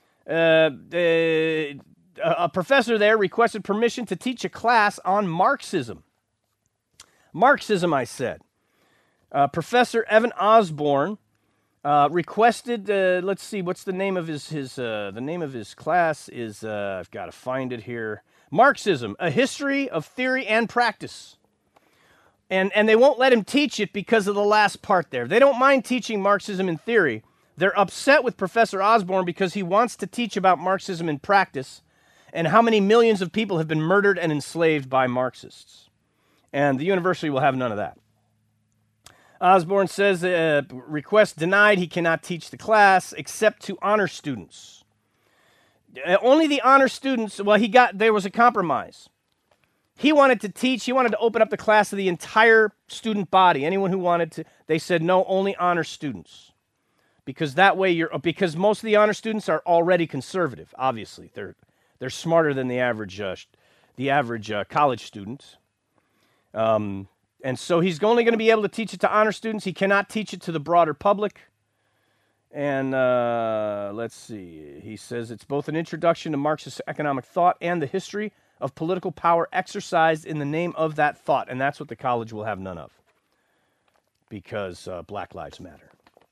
a professor there requested permission to teach a class on Marxism. Marxism, I said. Professor Evan Osborne requested. Let's see, what's the name of the name of his class is. I've got to find it here. Marxism, a history of theory and practice. And they won't let him teach it because of the last part there. They don't mind teaching Marxism in theory. They're upset with Professor Osborne because he wants to teach about Marxism in practice and how many millions of people have been murdered and enslaved by Marxists. And the university will have none of that. Osborne says, request denied. He cannot teach the class except to honor students. Only the honor students, there was a compromise. He wanted to teach, he wanted to open up the class to the entire student body. Anyone who wanted to, they said, no, only honor students. Because that way because most of the honor students are already conservative, obviously. They're smarter than the average college student. And so he's only going to be able to teach it to honor students. He cannot teach it to the broader public. And let's see. He says it's both an introduction to Marxist economic thought and the history of political power exercised in the name of that thought. And that's what the college will have none of. Because Black Lives Matter.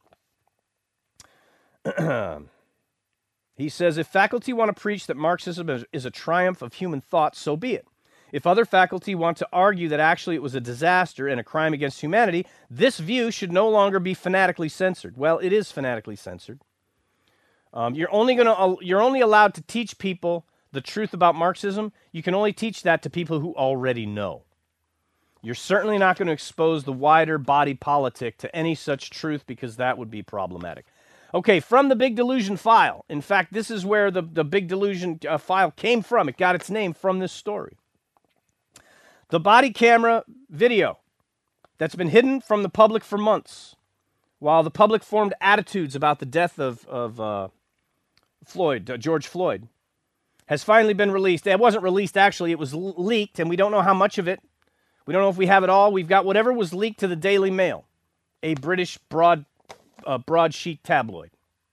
He says, if faculty want to preach that Marxism is a triumph of human thought, so be it. If other faculty want to argue that actually it was a disaster and a crime against humanity, this view should no longer be fanatically censored. Well, it is fanatically censored. You're only allowed to teach people the truth about Marxism. You can only teach that to people who already know. You're certainly not going to expose the wider body politic to any such truth because that would be problematic. Okay, from the Big Delusion file. In fact, this is where the Big Delusion file came from. It got its name from this story. The body camera video that's been hidden from the public for months while the public formed attitudes about the death of George Floyd, has finally been released. It wasn't released, actually. It was leaked, and we don't know how much of it. We don't know if we have it all. We've got whatever was leaked to the Daily Mail, a British broadsheet tabloid.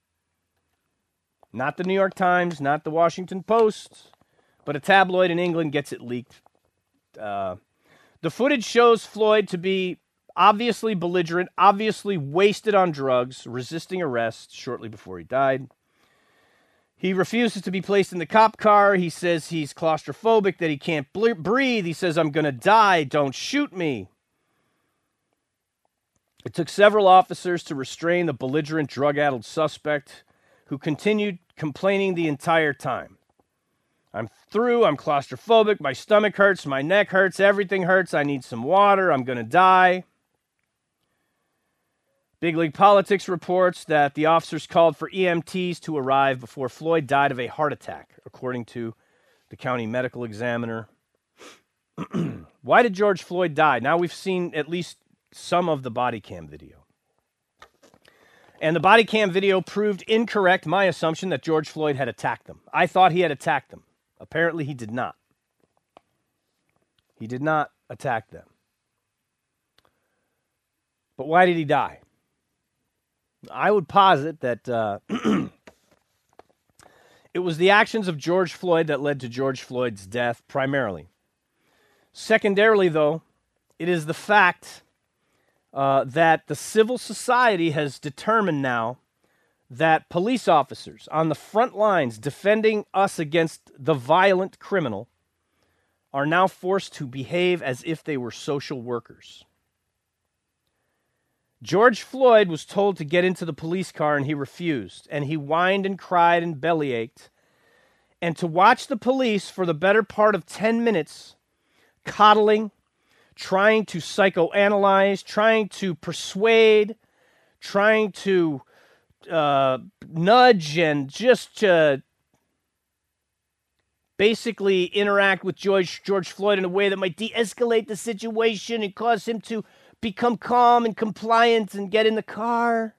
Not the New York Times, not the Washington Post, but a tabloid in England gets it leaked. The footage shows Floyd to be obviously belligerent, obviously wasted on drugs, resisting arrest shortly before he died. He refuses to be placed in the cop car. He says he's claustrophobic, that he can't breathe. He says, "I'm going to die. Don't shoot me." It took several officers to restrain the belligerent, drug-addled suspect, who continued complaining the entire time. "I'm through. I'm claustrophobic. My stomach hurts. My neck hurts. Everything hurts. I need some water. I'm going to die." Big League Politics reports that the officers called for EMTs to arrive before Floyd died of a heart attack, according to the county medical examiner. Why did George Floyd die? Now we've seen at least some of the body cam video. And the body cam video proved incorrect my assumption that George Floyd had attacked them. I thought he had attacked them. Apparently he did not. He did not attack them. But why did he die? I would posit that it was the actions of George Floyd that led to George Floyd's death, primarily. Secondarily, though, it is the fact that the civil society has determined now that police officers on the front lines defending us against the violent criminal are now forced to behave as if they were social workers. George Floyd was told to get into the police car and he refused, and he whined and cried and bellyached. And to watch the police for the better part of 10 minutes coddling, trying to psychoanalyze, trying to persuade, trying to nudge and just basically interact with George Floyd in a way that might de-escalate the situation and cause him to become calm and compliant and get in the car.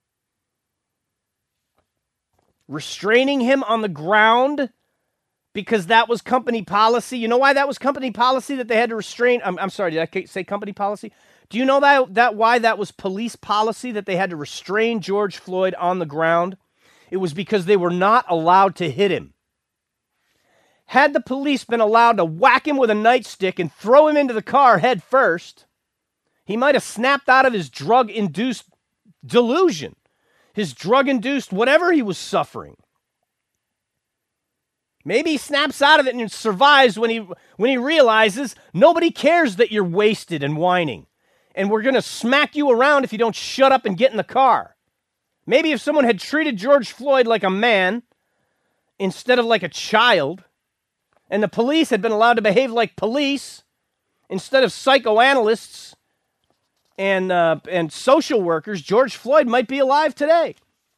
Restraining him on the ground because that was company policy. You know why that was company policy, that they had to restrain? I'm sorry, did I say company policy? Do you know that why that was police policy, that they had to restrain George Floyd on the ground? It was because they were not allowed to hit him. Had the police been allowed to whack him with a nightstick and throw him into the car head first, he might have snapped out of his drug-induced delusion, his drug-induced whatever he was suffering. Maybe he snaps out of it and survives when he realizes nobody cares that you're wasted and whining, and we're going to smack you around if you don't shut up and get in the car. Maybe if someone had treated George Floyd like a man instead of like a child, and the police had been allowed to behave like police instead of psychoanalysts and social workers, George Floyd might be alive today.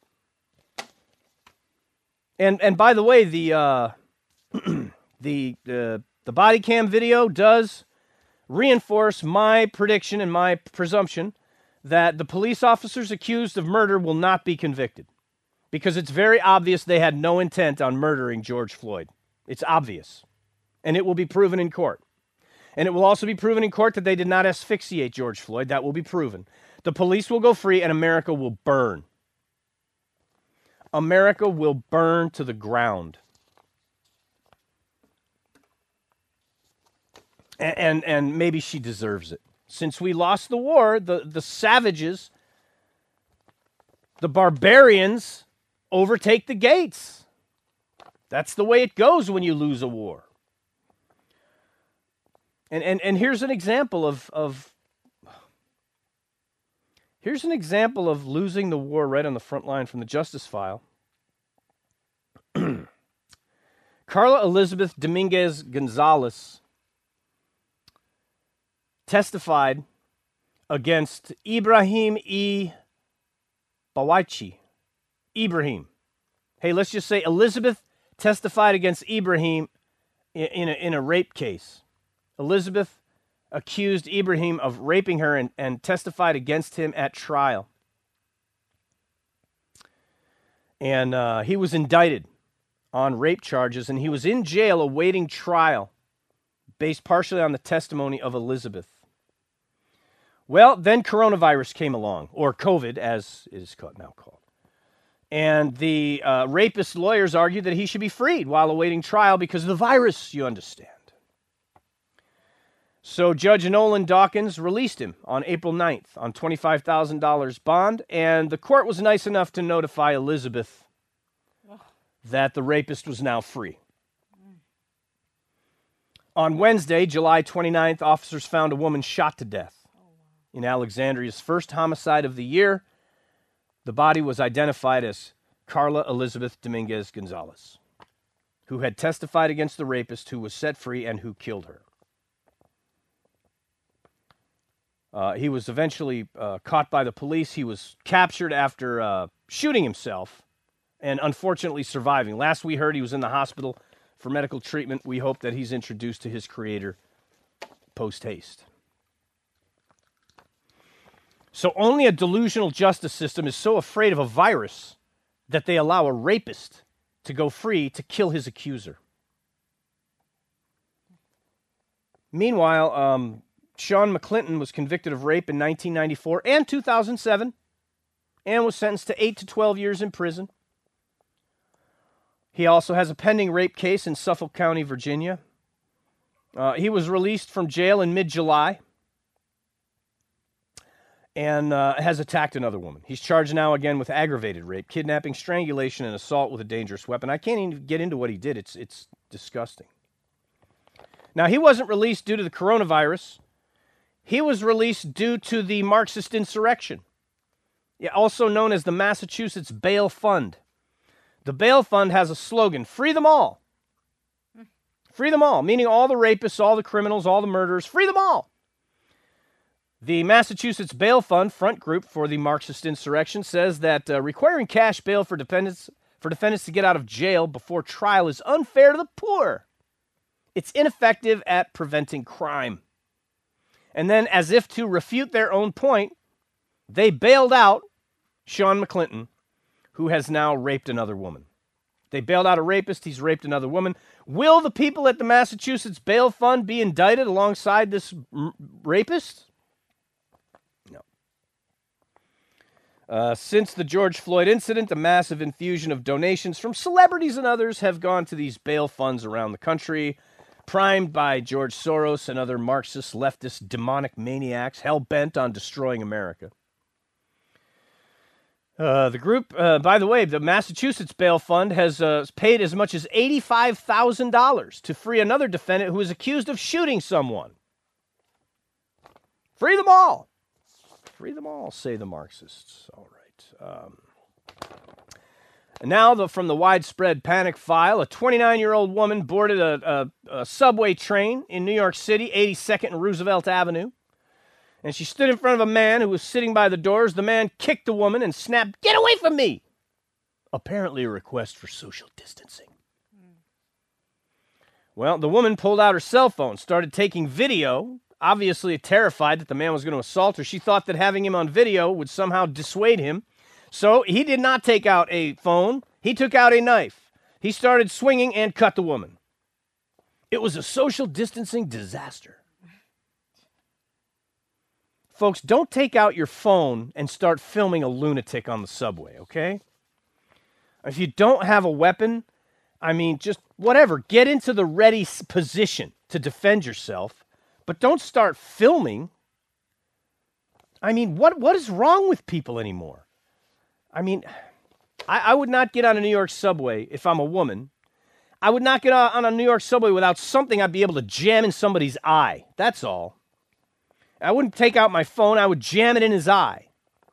And by the way, the body cam video does reinforce my prediction and my presumption that the police officers accused of murder will not be convicted, because it's very obvious they had no intent on murdering George Floyd. It's obvious, and it will be proven in court. And it will also be proven in court that they did not asphyxiate George Floyd. That will be proven. The police will go free, and America will burn. America will burn to the ground. And maybe she deserves it. Since we lost the war, the savages, the barbarians, overtake the gates. That's the way it goes when you lose a war. And here's an example of losing the war right on the front line from the Justice File. Carla Elizabeth Dominguez Gonzalez testified against Ibrahim E. Bawachi, Ibrahim. Hey, let's just say Elizabeth testified against Ibrahim in a rape case. Elizabeth accused Ibrahim of raping her and testified against him at trial. And he was indicted on rape charges, and he was in jail awaiting trial based partially on the testimony of Elizabeth. Well, then coronavirus came along, or COVID, as it is now called. And the rapist lawyers argued that he should be freed while awaiting trial because of the virus, you understand. So Judge Nolan Dawkins released him on April 9th on $25,000 bond, and the court was nice enough to notify Elizabeth that the rapist was now free. On Wednesday, July 29th, officers found a woman shot to death in Alexandria's first homicide of the year. The body was identified as Carla Elizabeth Dominguez Gonzalez, who had testified against the rapist who was set free and who killed her. He was eventually caught by the police. He was captured after shooting himself and unfortunately surviving. Last we heard, he was in the hospital for medical treatment. We hope that he's introduced to his creator post-haste. So only a delusional justice system is so afraid of a virus that they allow a rapist to go free to kill his accuser. Meanwhile, Sean McClinton was convicted of rape in 1994 and 2007 and was sentenced to 8 to 12 years in prison. He also has a pending rape case in Suffolk County, Virginia. He was released from jail in mid-July and has attacked another woman. He's charged now again with aggravated rape, kidnapping, strangulation, and assault with a dangerous weapon. I can't even get into what he did. It's disgusting. Now, he wasn't released due to the coronavirus. He was released due to the Marxist insurrection, also known as the Massachusetts Bail Fund. The Bail Fund has a slogan, free them all. Free them all, meaning all the rapists, all the criminals, all the murderers, free them all. The Massachusetts Bail Fund, front group for the Marxist insurrection, says that requiring cash bail for defendants to get out of jail before trial is unfair to the poor. It's ineffective at preventing crime. And then, as if to refute their own point, they bailed out Sean McClinton, who has now raped another woman. They bailed out a rapist. He's raped another woman. Will the people at the Massachusetts Bail Fund be indicted alongside this rapist? No. Since the George Floyd incident, a massive infusion of donations from celebrities and others have gone to these bail funds around the country, primed by George Soros and other Marxist, leftist, demonic maniacs hell-bent on destroying America. The group, by the way, the Massachusetts Bail Fund has paid as much as $85,000 to free another defendant who is accused of shooting someone. Free them all. Free them all, say the Marxists. All right. And now, from the widespread panic file, a 29-year-old woman boarded a subway train in New York City, 82nd and Roosevelt Avenue. And she stood in front of a man who was sitting by the doors. The man kicked the woman and snapped, "Get away from me!" Apparently a request for social distancing. Well, the woman pulled out her cell phone, started taking video, obviously terrified that the man was going to assault her. She thought that having him on video would somehow dissuade him. So he did not take out a phone. He took out a knife. He started swinging and cut the woman. It was a social distancing disaster. Folks, don't take out your phone and start filming a lunatic on the subway, okay? If you don't have a weapon, I mean, just whatever. Get into the ready position to defend yourself, but don't start filming. I mean, what is wrong with people anymore? I mean, I would not get on a New York subway if I'm a woman. I would not get on a New York subway without something I'd be able to jam in somebody's eye. That's all. I wouldn't take out my phone. I would jam it in his eye.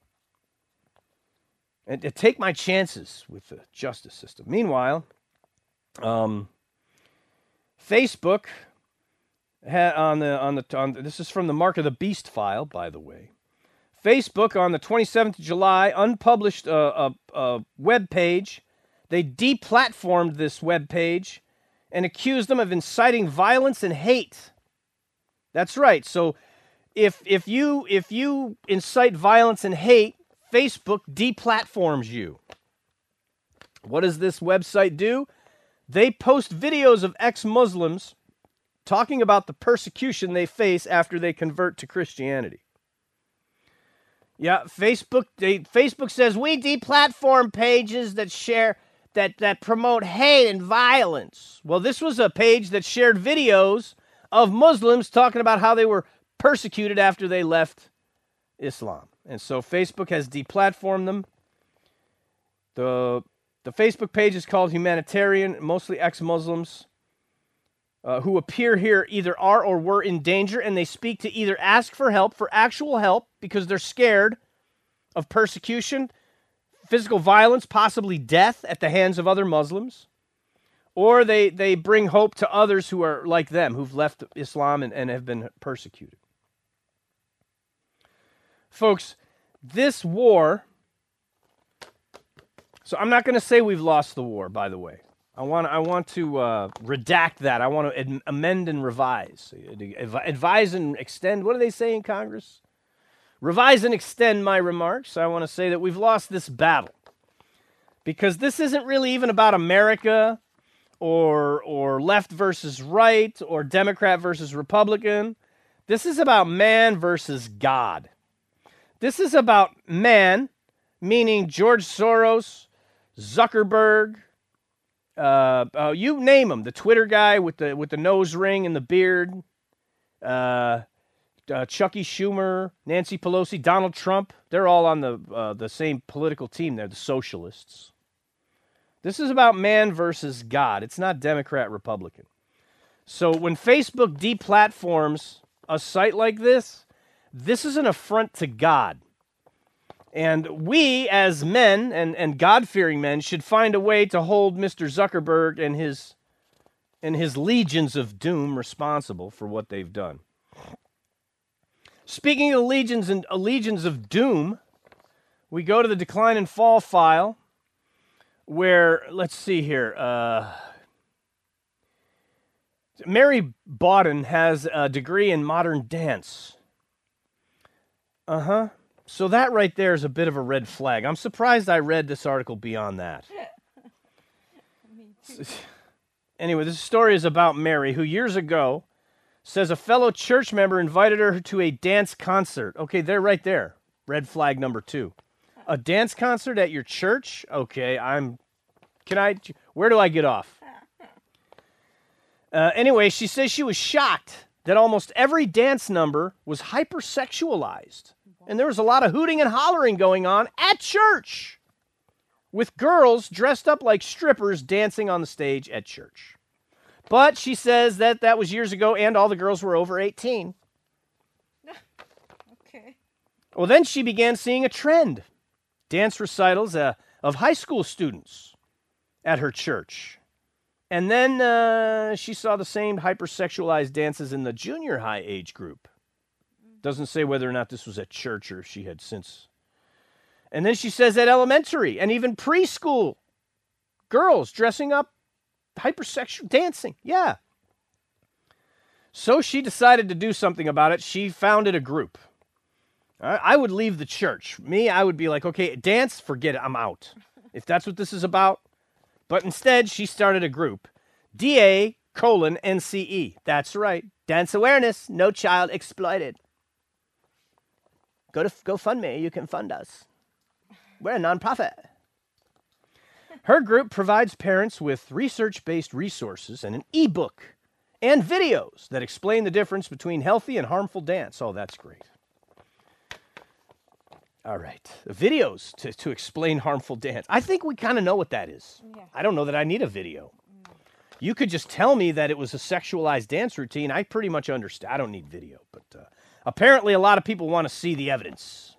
And to take my chances with the justice system. Meanwhile, Facebook, this is from the Mark of the Beast file, by the way. Facebook on the 27th of July unpublished a web page. They deplatformed this web page and accused them of inciting violence and hate. That's right. So if you incite violence and hate, Facebook deplatforms you. What does this website do? They post videos of ex-Muslims talking about the persecution they face after they convert to Christianity. Yeah, Facebook says we deplatform pages that share that promote hate and violence. Well, this was a page that shared videos of Muslims talking about how they were persecuted after they left Islam. And so Facebook has deplatformed them. The Facebook page is called Humanitarian, mostly ex-Muslims who appear here either are or were in danger, and they speak to either ask for help, for actual help, because they're scared of persecution, physical violence, possibly death at the hands of other Muslims, or they bring hope to others who are like them, who've left Islam and have been persecuted. Folks, this war, so I'm not going to say we've lost the war, by the way. I want to redact that. I want to amend and revise. Advise and extend. What do they say in Congress? Revise and extend my remarks. I want to say that we've lost this battle. Because this isn't really even about America or left versus right or Democrat versus Republican. This is about man versus God. This is about man, meaning George Soros, Zuckerberg, you name him, the Twitter guy with the nose ring and the beard, Chucky Schumer, Nancy Pelosi, Donald Trump. They're all on the same political team. They're the socialists. This is about man versus God. It's not Democrat, Republican. So when Facebook deplatforms a site like this is an affront to God. And we, as men and God-fearing men, should find a way to hold Mr. Zuckerberg and his legions of doom responsible for what they've done. Speaking of legions of doom, we go to the decline and fall file, where, let's see here, Mary Bawden has a degree in modern dance. So that right there is a bit of a red flag. I'm surprised I read this article beyond that. Me too. Anyway, this story is about Mary, who years ago says a fellow church member invited her to a dance concert. Okay, they're right there. Red flag number 2. A dance concert at your church? Okay, where do I get off? Anyway, she says she was shocked that almost every dance number was hypersexualized. And there was a lot of hooting and hollering going on at church with girls dressed up like strippers dancing on the stage at church. But she says that was years ago and all the girls were over 18. Okay. Well, then she began seeing a trend. Dance recitals of high school students at her church. And then she saw the same hypersexualized dances in the junior high age group. Doesn't say whether or not this was at church or if she had since. And then she says at elementary and even preschool, girls dressing up, hypersexual dancing. Yeah. So she decided to do something about it. She founded a group. I would leave the church. I would be like, okay, dance, forget it, I'm out. If that's what this is about. But instead, she started a group. DA:NCE. That's right. Dance awareness, no child exploited. Go to GoFundMe, you can fund us. We're a nonprofit. Her group provides parents with research-based resources and an ebook and videos that explain the difference between healthy and harmful dance. Oh, that's great. All right. Videos to explain harmful dance. I think we kind of know what that is. Yeah. I don't know that I need a video. You could just tell me that it was a sexualized dance routine. I pretty much understand. I don't need video, but apparently a lot of people want to see the evidence.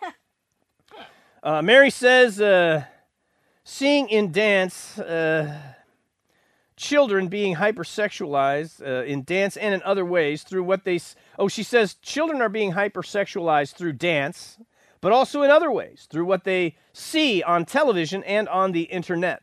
Mary says, seeing in dance children being hypersexualized in dance and in other ways through what they... she says children are being hypersexualized through dance but also in other ways, through what they see on television and on the internet.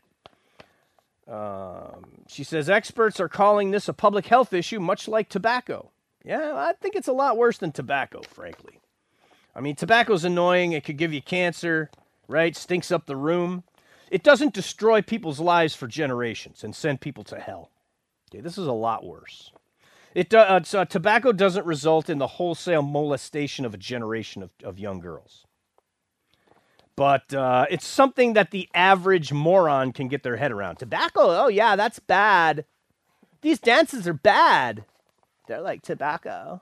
She says, experts are calling this a public health issue, much like tobacco. Yeah, I think it's a lot worse than tobacco, frankly. I mean, tobacco's annoying. It could give you cancer, right? Stinks up the room. It doesn't destroy people's lives for generations and send people to hell. Okay, this is a lot worse. Tobacco doesn't result in the wholesale molestation of a generation of young girls. But it's something that the average moron can get their head around. Tobacco, oh yeah, that's bad. These dances are bad. They're like tobacco.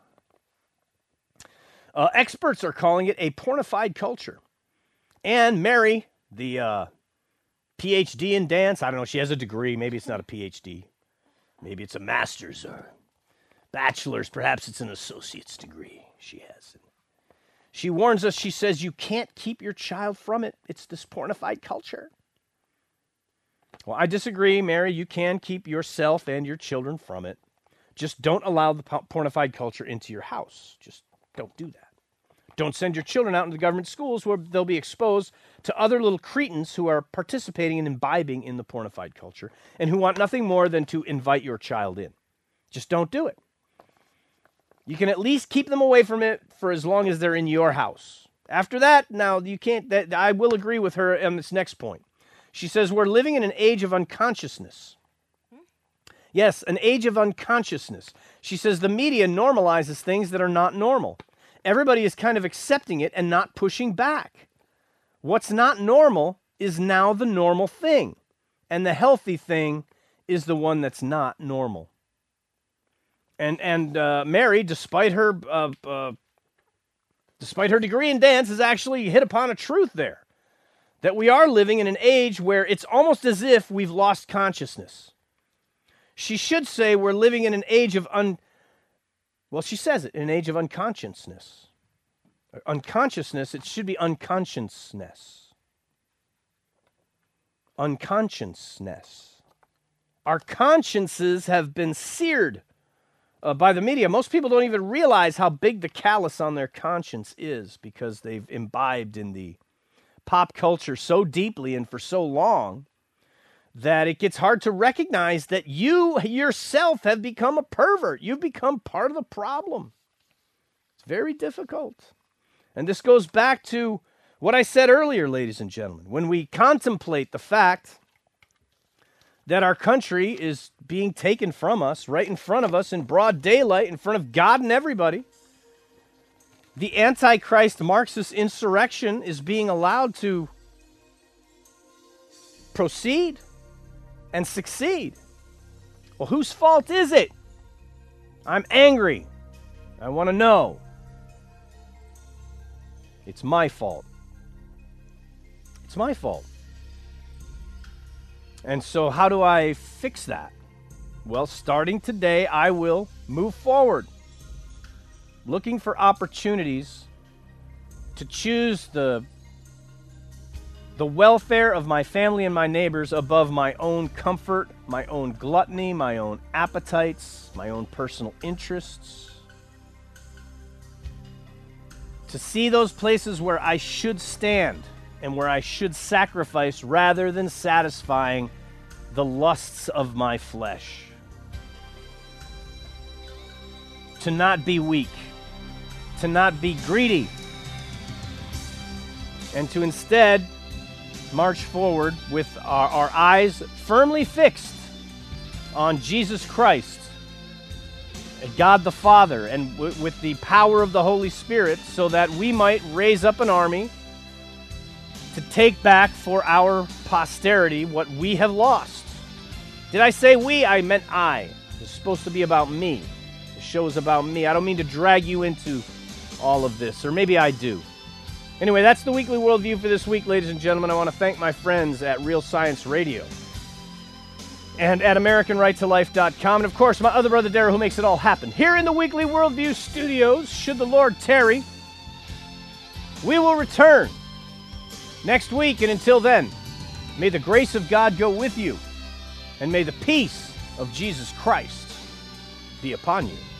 Experts are calling it a pornified culture. And Mary, the PhD in dance, I don't know, she has a degree. Maybe it's not a PhD. Maybe it's a master's or bachelor's. Perhaps it's an associate's degree she has. She warns us, she says, you can't keep your child from it. It's this pornified culture. Well, I disagree, Mary. You can keep yourself and your children from it. Just don't allow the pornified culture into your house. Just don't do that. Don't send your children out into the government schools where they'll be exposed to other little cretins who are participating and imbibing in the pornified culture and who want nothing more than to invite your child in. Just don't do it. You can at least keep them away from it for as long as they're in your house. After that, now you can't. I will agree with her on this next point. She says we're living in an age of unconsciousness. Yes, an age of unconsciousness. She says the media normalizes things that are not normal. Everybody is kind of accepting it and not pushing back. What's not normal is now the normal thing, and the healthy thing is the one that's not normal. And Mary, despite her degree in dance, has actually hit upon a truth there, that we are living in an age where it's almost as if we've lost consciousness. She should say we're living in an age of she says it, in an age of unconsciousness. Unconsciousness, it should be unconsciousness. Unconsciousness. Our consciences have been seared by the media. Most people don't even realize how big the callus on their conscience is because they've imbibed in the pop culture so deeply and for so long that it gets hard to recognize that you yourself have become a pervert. You've become part of the problem. It's very difficult. And this goes back to what I said earlier, ladies and gentlemen. When we contemplate the fact that our country is being taken from us, right in front of us, in broad daylight, in front of God and everybody, the Antichrist Marxist insurrection is being allowed to proceed and succeed. Well, whose fault is it? I'm angry. I want to know. It's my fault. It's my fault. And so how do I fix that? Well, starting today, I will move forward, looking for opportunities to choose the welfare of my family and my neighbors above my own comfort, my own gluttony, my own appetites, my own personal interests. To see those places where I should stand and where I should sacrifice rather than satisfying the lusts of my flesh. To not be weak, to not be greedy, and to instead march forward with our eyes firmly fixed on Jesus Christ, God the Father, and with the power of the Holy Spirit, so that we might raise up an army to take back for our posterity what we have lost. Did I say we? I meant I. It's supposed to be about me. The show is about me. I don't mean to drag you into all of this, or maybe I do. Anyway, that's the Weekly Worldview for this week, ladies and gentlemen. I want to thank my friends at Real Science Radio and at AmericanRightToLife.com, and of course, my other brother Darrell, who makes it all happen. Here in the Weekly Worldview studios, should the Lord tarry, we will return next week, and until then, may the grace of God go with you, and may the peace of Jesus Christ be upon you.